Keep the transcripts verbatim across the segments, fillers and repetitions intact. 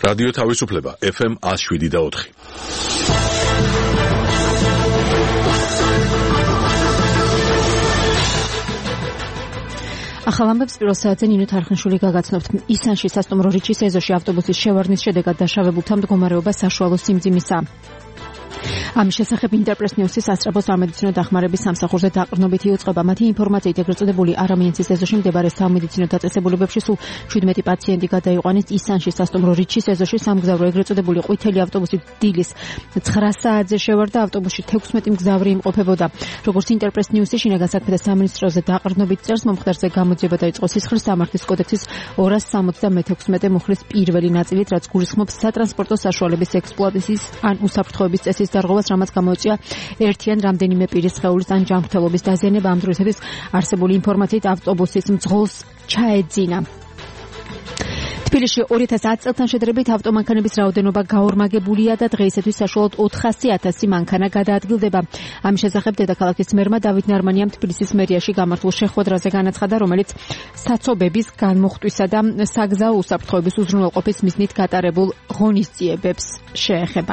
რადიო თავისუფლება ეფ ემ one oh seven და four. ახალ ამბებს პირველ საათზე ნინო თარხნიშვილი გაგაცნობთ. ისანში სასტუმრო რიჩის ეზოში ავტობუსის შევარდნის შედეგად დაშავებულთა მდგომარეობა საშუალო სიმძიმისაა. ამის შესახებ ინტერპრეს ნიუსის სასწრაფო სამედიცინო დახმარების სამსახურზე დაყრდნობითი უწყება. მათი ინფორმაციით ეგრეთ წოდებული არამინცის ეზოში მდებარე სამედიცინო დაწესებულებებში სულ seventeen პაციენტი გადაიყვანეს. ისანში სასტუმრო რიჩის ეზოში სამგზავრო ეგრეთ წოდებული ყვითელი ავტობუსი დილის nine საათზე შევარდა. ავტობუსში sixteen მგზავრი იმყოფებოდა. როგორც ინტერპრეს ნიუსი შინაგან საქმეთა სამინისტროზე დაყრდნობით წერს, მომხდარზე გამოძიება დაიწყო სისხლის სამართლის კოდექსის two seventy-six მუხლის პირველი ნაწილით, რაც გულისხმობს სატრანსპორტო საშუალების ექსპლუატაციის ან უსაფრთხოების წესის დარღვევას, რამაც გამოიწვია ერთი ან რამდენიმე პირის სხეულის ან ჯანმრთელობის დაზიანება. ამ დროისათვის არსებული ინფორმაციით ავტობუსის მძღოლს ჩაეძინა. თბილისში two thousand ten წელთან შედარებით ავტომანქანების რაოდენობა გაორმაგებულია და დღეისათვის საშუალოდ four hundred thousand მანქანა გადაადგილდება. ამის შესახებ დედაქალაქის მერმა დავით ნარმანიამ თბილისის მერიაში გამართულ შეხვედრაზე განაცხადა, რომელიც საცობების განმოხტვისა და საგზაო უსაფრთხოების უზრუნველყოფის მიზნით გატარებულ ღონისძიებებს შეეხება.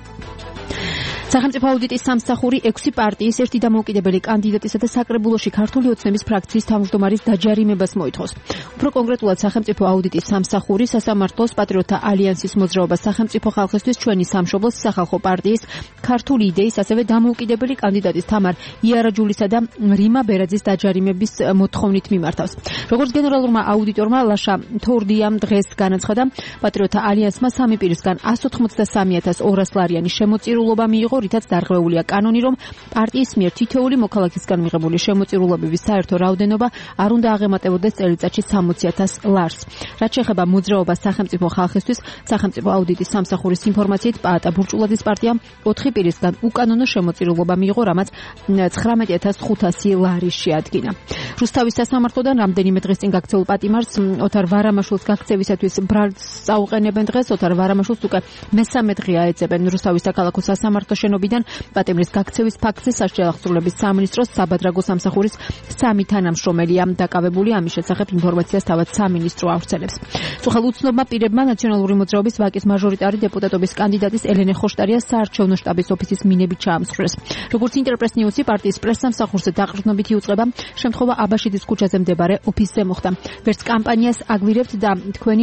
სახელმწიფო აუდიტის სამსახური six პარტიის ერთი დამოუკიდებელი კანდიდატისა და საკრებულოში ქართული ოცნების ფრაქციის თავმჯდომარის დაჯარიმებას მოითხოვს. უფრო კონკრეტულად სახელმწიფო აუდიტის სამსახური სასამართლოს პატრიოტთა ალიანსის მოძრაობას სახელმწიფო ხალხისთვის ჩვენი სამშობლოს სახალხო პარტიის ქართული იდეის ასევე დამოუკიდებელი კანდიდატის თამარ იარაჯულისა და რიმა ბერაძის დაჯარიმების მოთხოვნით მიმართავს. როგორც გენერალურმა აუდიტორმა ლაშა თორდიამ დღეს განაცხადა, პატრიოტთა ალიანსმა სამი პირისგან one hundred ninety-three thousand two hundred ლარიანი შემოწირულობა მიიღო, რითაც დარღვეულია კანონი, რომ პარტიის მიერ თითოეული მოქალაქისგან მიღებული შემოწირულობების საერთო რაოდენობა არ უნდა აღემატებოდეს წელიწადში sixty thousand ლარს. რაც შეეხება მოძრაობას სახელმწიფო ხალხისთვის, სახელმწიფო აუდიტის სამსახურის ინფორმაციით პაატა ბურჭულაძის პარტიამ ოთხი პირისგან უკანონო შემოწირულობა მიიღო, რამაც nineteen thousand five hundred ლარი შეადგინა. რუსთავის სასამართლოდან რამდენიმე დღის წინ გაქცეულ პატიმარს ოთარ ვარამაშვილს გაქცევისათვის ბრალს წაუყენებენ დღეს. ოთარ ვარამაშვილს უკვე მესამე დღეა ეძებენ რუსთავის საქალაქო სასამართლო შენობიდან. პატიმრის გაქცევის ფაქტზე სასჯელ აღსრულების სამინისტროს საბადრაგო სამსახურის სამი თანამშრომელია დაკავებული. ამის შესახებ ინფორმაციას თავად სამინისტრო ავრცელებს. წუხელ უცნობმა პირებმა ნაციონალური მოძრაობის ვაკის მაჟორიტარი დეპუტატობის კანდიდატის ელენე ხოშტარიას საარჩევნო შტაბის ოფისის მინებით ჩაამსხვრეს. როგორც ინტერპრეს ნიუსი პარტიის პრესსამსახურზე დაყრდნობითი უწყება შემთხვევა აბაშიძის ქუჩაზე მდებარე ოფისზე მოხდა. ვერც კამპანიას აგვირებთ და თქვენი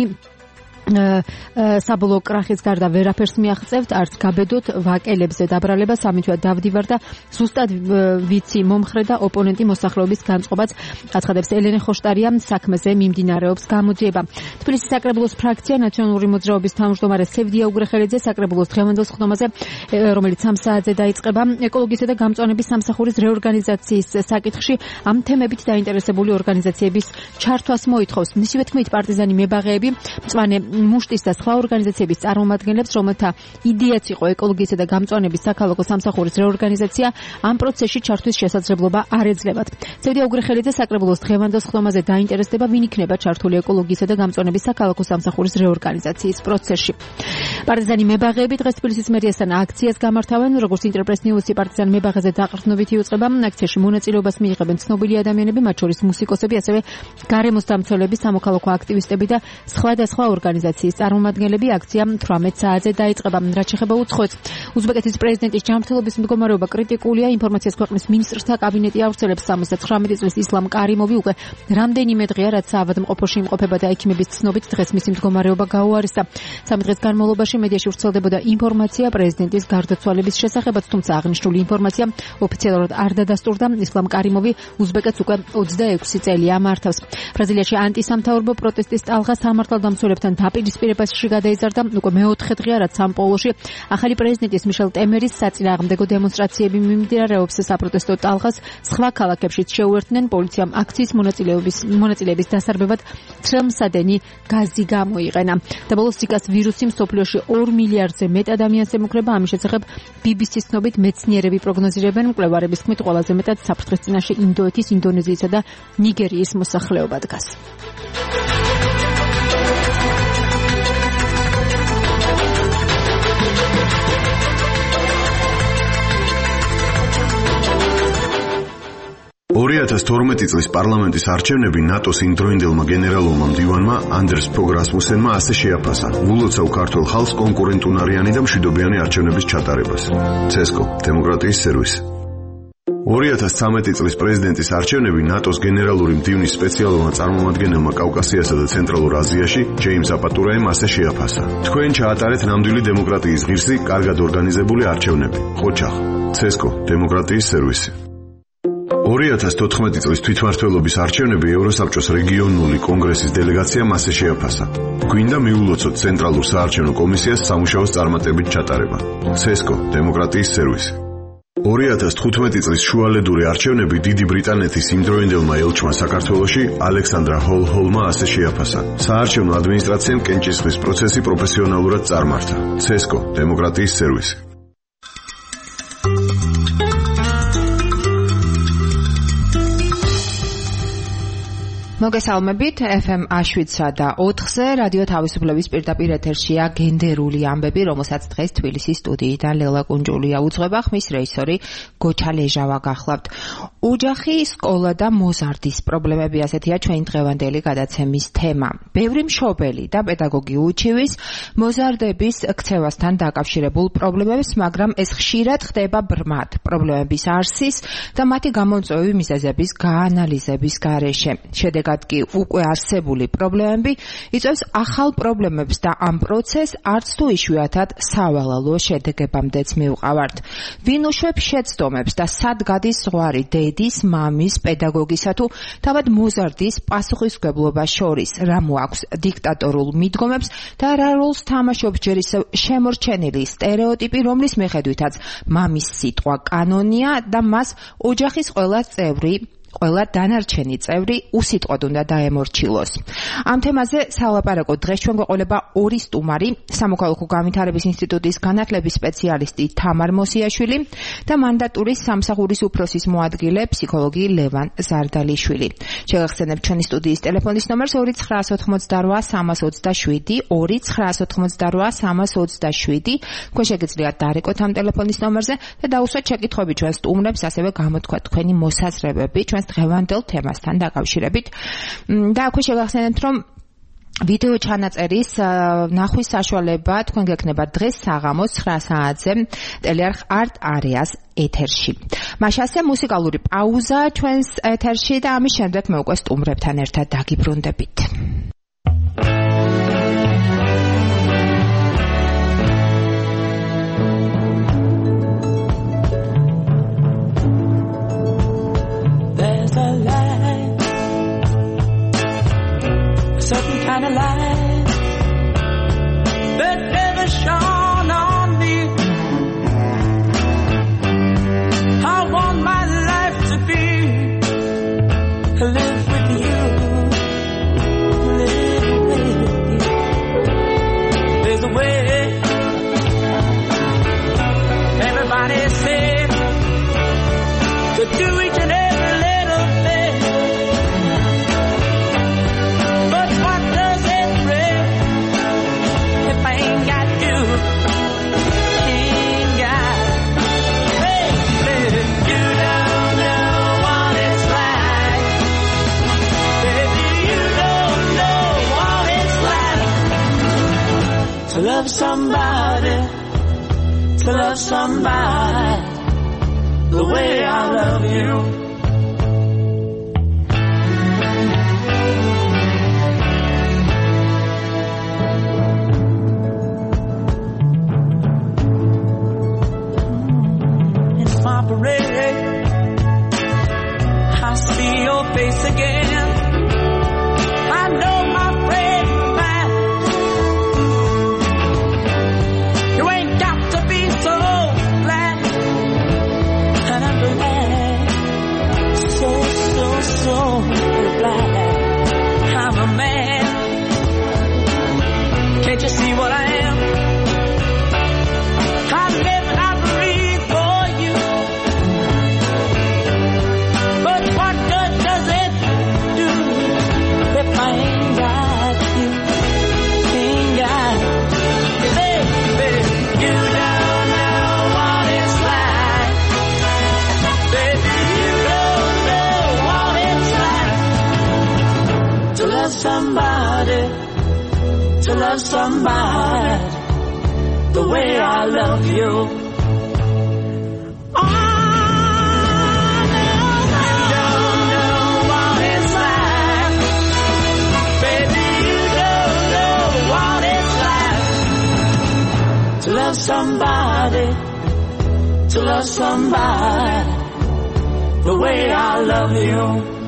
საბოლოო კრახის გარდა ვერაფერს მიაღწევთ, არც გაბედოთ ვაკელებზე დაბრალებას. ამითვე დავდივარ და ზუსტად ვიცი მომხრე და ოპონენტი მოსახლეობის განწყობაც, აცხადებს ელენე ხოშტარია. საქმეზე მიმდინარეობს გამოძიება. თბილისის საკრებულოს ფრაქცია ნაციონალური მოძრაობის თავმჯდომარე სევდია უგრეხელიძე საკრებულოს დღევანდელ სხდომაზე, რომელიც სამ საათზე დაიწყება, ეკოლოგისა და გამწვანების სამსახურის რეორგანიზაციის საკითხში ამ თემებით დაინტერესებული ორგანიზაციების ჩართვას მოითხოვს. მისივე თქმით, პარტიზანი მებაღეები, მწვანე მუშტის და სხვა ორგანიზაციების წარმომადგენლებს, რომელთა იდეაც იყო ეკოლოგიისა და გამწვანების საქალაქო სამსახურის რეორგანიზაცია, ამ პროცესში ჩართვის შესაძლებლობა არ ეძლებათ. სევდია უგრეხელიძე საკრებულოს დღევანდელ სხდომაზე დაინტერესდება, ვინ იქნება ჩართული ეკოლოგიისა და გამწვანების საქალაქო სამსახურის რეორგანიზაციის პროცესში. პარტიზანი მებაღეები დღეს თბილისის მერიასთან აქციას გამართავენ. როგორც ინტერპრეს ნიუსი პარტიზან მებაღეზე დაყრდნობითი უწყება, აქციაში მონაწილეობას მიიღებენ ცნობილი ადამიანები, მათ შორის მუსიკოსები, ასევე გარემოს დამცველები, სამოქალაქო აქტივისტები და სხვადასხვა ორგანიზაციის წარმომადგენლები. აქცია eighteen საათზე დაიწყება. რაც შეეხება უცხოეთს, უზბეკეთის პრეზიდენტის ჯანმრთელობის მდგომარეობა კრიტიკულია. ინფორმაციას ქვეყნის მინისტრთა კაბინეტი ავრცელებს. seventy-nine წლის ისლამ კარიმოვი უკვე რამდენიმე დღეა, რაც საავადმყოფოში იმყოფება და ექიმების ცნობით დღეს მისი მდგომარეობა გაუარესდა. სამი დღის განმავლობაში მედიაში ვრცელდებოდა ინფორმაცია პრეზიდენტის გარდაცვალების შესახებაც, თუმცა აღნიშნული ინფორმაცია ოფიციალურად არ დადასტურდა. ისლამ კარიმოვი უზბეკეთს უკვე twenty-six წელია მართავს. ბრაზილიაში ანტისამთავრობო პროტესტის ტალღა სამართალდამცველებთან დაპირისპირებაში გადაიზარდა. უკვე მეოთხე დღეა, რაც სამპოულოში ახალი პრეზიდენტის მიშელ ტემერის საწინააღმდეგო დემონსტრაციები მიმდინარეობს. საპროტესტო ტალღას სხვა ქალაქებშიც შეუერთდნენ. პოლიციამ აქციის მონაწილეობის მონაწილეების დასარბევად ცრემლსადენი გაზი გამოიყენა. და ბოლოს ზიკას ვირუსი მსოფლიოში two მილიარდზე მეტ ადამიანს ემუქრება. ამის შესახებ ბი ბი სის ცნობით მეცნიერები პროგნოზირებენ, მკვლევარების თქმით, ყველაზე მეტად საფრთხის წინაშე ინდოეთის, ინდონეზიისა და ნიგერიის მოსახლეობა დგას. two ორი ათას თორმეტი წლის პარლამენტის არჩევნები ნატოს იმდროინდელმა გენერალურმა მდივანმა ანდერს ფოგ რასმუსენმა ასე შეაფასა: "ვულოცავ ქართულ ხალხს კონკურენტუნარიანი და მშვიდობიანი არჩევნების ჩატარებას." ცესკო, დემოკრატიის სერვისი. ორი ათას ცხრამეტი წლის პრეზიდენტის არჩევნები ნატოს გენერალური მდივნის სპეციალურმა წარმომადგენელმა კავკასიასა და ცენტრალურ აზიაში ჯეიმს აპატურაემ ასე შეაფასა: "თქვენ ჩაატარეთ ნამდვილი დემოკრატიის ღირსი, კარგად ორგანიზებული არჩევნები." ხოჩახ, ცესკო, დემოკრატიის სერვისი. ორი ათას თოთხმეტი წლის თვითმმართველობის არჩევნები ევროსაბჭოს რეგიონული კონგრესის დელეგაციამ ასე შეაფასა: "გვინდა მიულოცოთ ცენტრალურ საარჩევნო კომისიას სამუშაოს წარმატებით ჩატარება." ცესკო, დემოკრატიის სერვისი. ორი ათას თხუთმეტი წლის შუალედური არჩევნები დიდი ბრიტანეთის იმდროინდელმა ელჩმა საქართველოში ალექსანდრა ჰოლ-ჰოლმა ასე შეაფასა: "საარჩევნო ადმინისტრაციამ კენჭისყრის პროცესი პროფესიონალურად წარმართა." ცესკო, დემოკრატიის სერვისი. მოგესალმებით, ეფ ემ შვიდსა და ოთხზე რადიო თავისუფლების პირდაპირ ეთერშია გენდერული ამბები, რომელსაც დღეს თბილისის სტუდიიდან ლელა კუნჯულია უძღვება, ხმის რეჟისორი გოჩა ლეჟავა გახლავთ. ოჯახი, სკოლა და მოზარდის პრობლემები ასეთია ჩვენი დღევანდელი გადაცემის თემა. ბევრი მშობელი და პედაგოგი უჩივის მოზარდების ქცევასთან დაკავშირებულ პრობლემებს, მაგრამ ეს ხშირად ხდება ბრმად პრობლემების არსის და მათი გამომწვევი მიზეზების გაანალიზების გარეშე. შედეგად კი უკვე არსებული პრობლემები იწვევს ახალ პრობლემებს და ამ პროცესს არც თუ იშვიათად სავალალო შედეგებამდეც მივყავართ. ვინ უშვებს შეცდომებს და სად გადის ზღვარი დედის, მამის, პედაგოგისა თუ თავად მოზარდის პასუხისმგებლობას შორის, რა მოაქვს დიქტატორულ მიდგომებს და რა როლს თამაშობს ჯერ ისევ შემორჩენილი სტერეოტიპი, რომლის მიხედვითაც მამის სიტყვა კანონია და მას ოჯახის ყველა წევრი ყველა დანარჩენი წევრი უსიტყვოდ უნდა დაემორჩილოს. ამ თემაზე სალაპარაკო დღეს ჩვენ გვეყოლება ორი სტუმარი, სამოქალაქო განვითარების ინსტიტუტის განათლების სპეციალისტი თამარ მოსიაშვილი და მანდატურის სამსახურის უფროსის მოადგილე ფსიქოლოგი ლევან ზარდალიშვილი. შეგახსენებთ ჩვენი სტუდიის ტელეფონის ნომერს ორი ცხრაას ოცდაოთხმოცდარვა სამას ოცდაშვიდი, ორი ცხრაას ოცდაოთხმოცდარვა სამას ოცდაშვიდი. თქვენ შეგიძლიათ დარეკოთ ამ ტელეფონის ნომერზე და დაუსვათ შეკითხვები ჩვენ სტუმრებს, ასევე გამოთქვათ თქვენი მოსაზრებები ჩვენ დღევანდელ თემასთან დაკავშირებით. და აქვე შევახსენებთ, რომ ვიდეო ჩანაწერის ნახვის საშუალება თქვენ გექნება დღეს საღამოს ცხრა საათზე ტელეარხ არტ არეას ეთერში. მაშასე მუსიკალური პაუზა ჩვენს ეთერში და ამის შემდეგ მე უკვე სტუმრებთან ერთად დაგიბრუნდებით. Certain kind of light that never shone on me. I want my life to be live with you, live with you. There's a way. Everybody said to do each and every little thing. To love somebody, to love somebody the way I love you. It's my parade, I see your face again. I know my friend. So glad I'm a man. Can't you see what I am? I live and I breathe for you. But what good does it somebody, to love somebody the way I love you. Oh, no, you don't know what it's like. Baby, you don't know what it's like to love somebody, to love somebody the way I love you.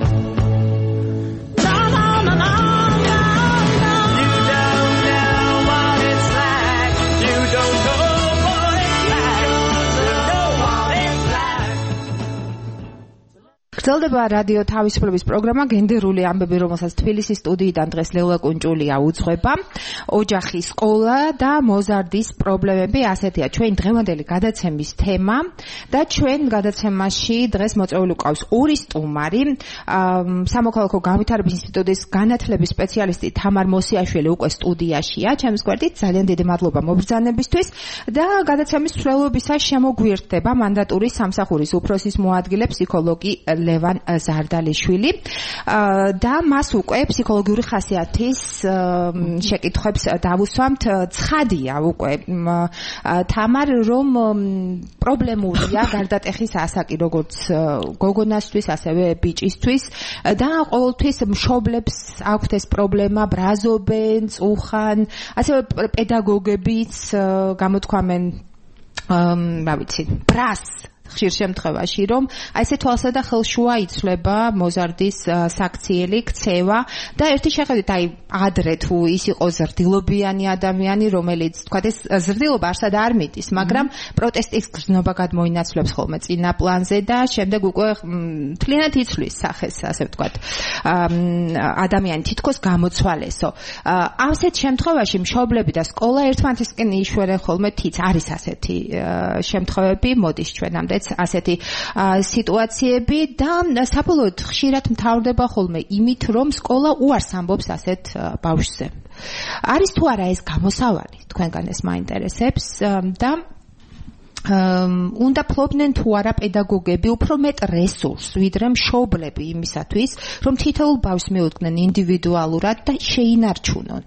გრძელდება რადიო თავისუფლების პროგრამა გენდერული ამბები, რომელსაც თბილისის სტუდიიდან დღეს ლელა კუნჭულია უძღვება. ოჯახი, სკოლა და მოზარდის პრობლემები, ასეთია ჩვენ დღევანდელი გადაცემის თემა და ჩვენ გადაცემაში დღეს მოწვეული გვყავს ორი სტუმარი. სამოქალაქო განვითარების ინსტიტუტის განათლების სპეციალისტი თამარ მოსიაშვილი უკვე სტუდიაშია. ჩემს გვერდით ძალიან დიდი მადლობა მობრძანებისთვის და გადაცემის მსვლელობისას შემოგვიერთდება მანდატური სამსახურის უფროსის მოადგილე ფსიქოლოგი ლევან ზარდალიშვილი და მას უკვე ფსიქოლოგიური ხასიათის შეკითხვებს დავუსვამთ. ცხადია უკვე თამარ, რომ პრობლემურია გარდატეხის ასაკი როგორც გოგონასთვის, ასევე ბიჭისთვის და ყოველთვის მშობლებს აქვთ ეს პრობლემა, ბრაზობენ, წუხან, ასევე პედაგოგებიც გამოთქვამენ რა ვიცი, ბრას ხშირ შემთხვევაში, რომ აი ესე თვალსა და ხელშუა იცვლება მოზარდის საქციელი ქცევა და ერთი შეხედვით აი ადრე თუ ის იყო ზრდილობიანი ადამიანი, რომელიც თქვა ეს ზრდილობა არსად არ მიდის, მაგრამ პროტესტის გზნობა გადმოინაცვლებს ხოლმე წინა პლანზე და შემდეგ უკვე მთლიანად იცვლის სახეს, ასე ვთქვათ, ადამიანი თითქოს გამოცვალესო. ასეთ შემთხვევაში მშობლები და სკოლა ერთმანეთისკენ იშვერენ ხოლმე თიც. არის ასეთი შემთხვევები, მოდის ჩვენამდე ასეთი სიტუაციები და საბოლოოდ ხშირად მთავრდება ხოლმე იმით, რომ სკოლა უარს ამბობს ასეთ ბავშვზე. არის თუ არა ეს გამოსავალი, თქვენგან ეს მაინტერესებს და უნდა ფლობდნენ თუ არა პედაგოგები უფრო მეტ რესურსს, ვიდრე მშობლები იმისათვის, რომ თითოეულ ბავშვს მიუდგნენ ინდივიდუალურად და შეინარჩუნონ.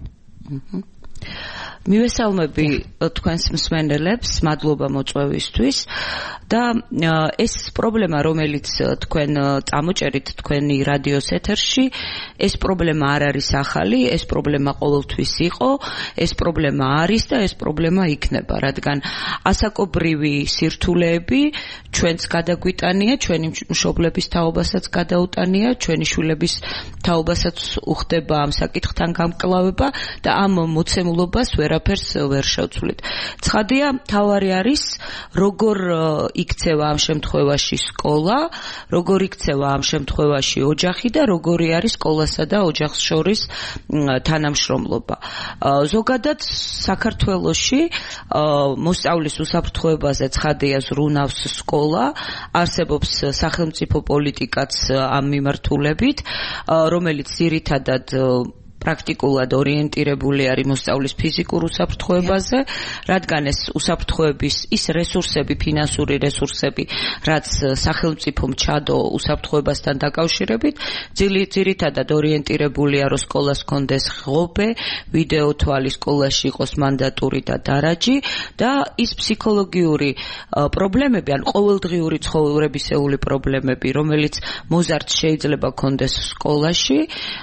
მივესალმები თქვენს მსმენელებს, მადლობა მოწვევისთვის და ეს პრობლემა, რომელიც თქვენ წამოჭერით თქვენი რადიოს ეთერში, ეს პრობლემა არ არის ახალი, ეს პრობლემა ყოველთვის იყო, ეს პრობლემა არის და ეს პრობლემა იქნება, რადგან ასაკობრივი სირთულეები ჩვენც გადაგვიტანია, ჩვენი მშობლების თაობასაც გადაუტანია, ჩვენი შვილების თაობასაც უხდება ამ საკითხთან გამკლავება და ამ მოცემულობას ვერაფერს ვერ შევცვლით. ცხადია, თავარი არის, როგორ იქცევა ამ შემთხვევაში სკოლა, როგორ იქცევა ამ შემთხვევაში ოჯახი და როგორი არის სკოლასა და ოჯახს შორის თანამშრომლობა. ზოგადად საქართველოში მოსწავლის უსაფრთხოებაზე ცხადია ზრუნავს სკოლა, არსებობს სახელმწიფო პოლიტიკაც ამ მიმართულებით, რომელიც ძირითადად პრაქტიკულად ორიენტირებული არის მოსწავლის ფიზიკურ უსაფრთხოებაზე, რადგან ეს უსაფრთხოების ის რესურსები, ფინანსური რესურსები, რაც სახელმწიფომ ჩადო უსაფრთხოებასთან დაკავშირებით, ძირითადად ორიენტირებულია, რომ სკოლას ჰქონდეს ღობე, ვიდეოთვალი, სკოლაში იყოს მანდატური და დარაჯი და ის ფსიქოლოგიური პრობლემები, ან ყოველდღიური ცხოვრებისეული პრობლემები, რომელიც მოზარდს შეიძლება ჰქონდეს სკოლაში,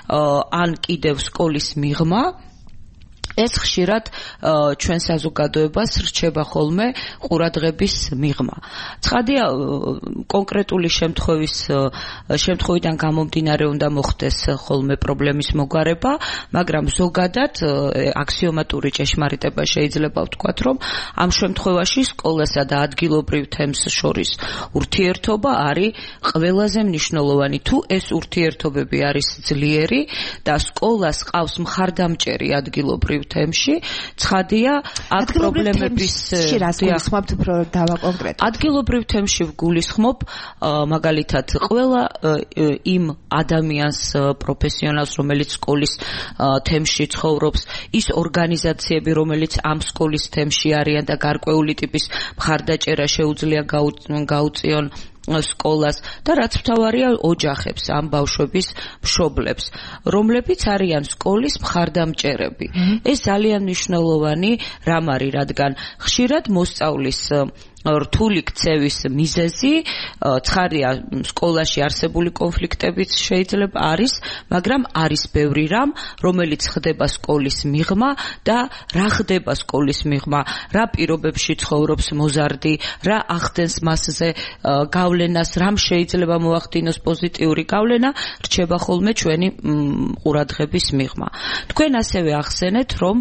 ან კიდევ სკოლის მიღმა, ეს ხშირად ჩვენ საზოგადოებას რჩება ხოლმე ყურადღების მიღმა. ცხადია, კონკრეტული შემთხვევის შემთხვევიდან გამომდინარე უნდა მოხდეს ხოლმე პრობლემის მოგვარება, მაგრამ ზოგადად აქსიომატური ჭეშმარიტება შეიძლება ვთქვათ, რომ ამ შემთხვევაში სკოლასა და ადგილობრივ თემს შორის ურთიერთობა არის ყველაზე მნიშვნელოვანი. თუ ეს ურთიერთობები არის ძლიერი და სკოლას ყავს მხარდამჭერი ადგილობრივ თემში, ცხადია, აქ პრობლემების გულისხმობთ უფრო დავაკონკრეტოთ. ადგილობრივ თემში ვგულისხმობ მაგალითად ყველა იმ ადამიანს, პროფესიონალს, რომელიც სკოლის თემში ცხოვრობს, ის ორგანიზაციები, რომელიც ამ სკოლის თემში არიან და გარკვეული ტიპის მხარდაჭერა შეუძლია გაუწიონ სკოლას და რაც მთავარია ოჯახებს, ამ ბავშვების მშობლებს, რომლებიც არიან სკოლის მხარდამჭერები. ეს ძალიან მნიშვნელოვანი რამ არის, რადგან ხშირად მოსწავლის რთული ქცევის მიზეზი ცხადია სკოლაში არსებული კონფლიქტებიც შეიძლება არის, მაგრამ არის ბევრი რამ, რომელიც ხდება სკოლის მიღმა და რა ხდება სკოლის მიღმა, რა პირობებში ცხოვრობს მოზარდი, რა ახდენს მასზე გავლენას, რამ შეიძლება მოახდინოს პოზიტიური გავლენა, რჩება ხოლმე ჩვენი ყურადღების მიღმა. თქვენ ასევე ახსენეთ, რომ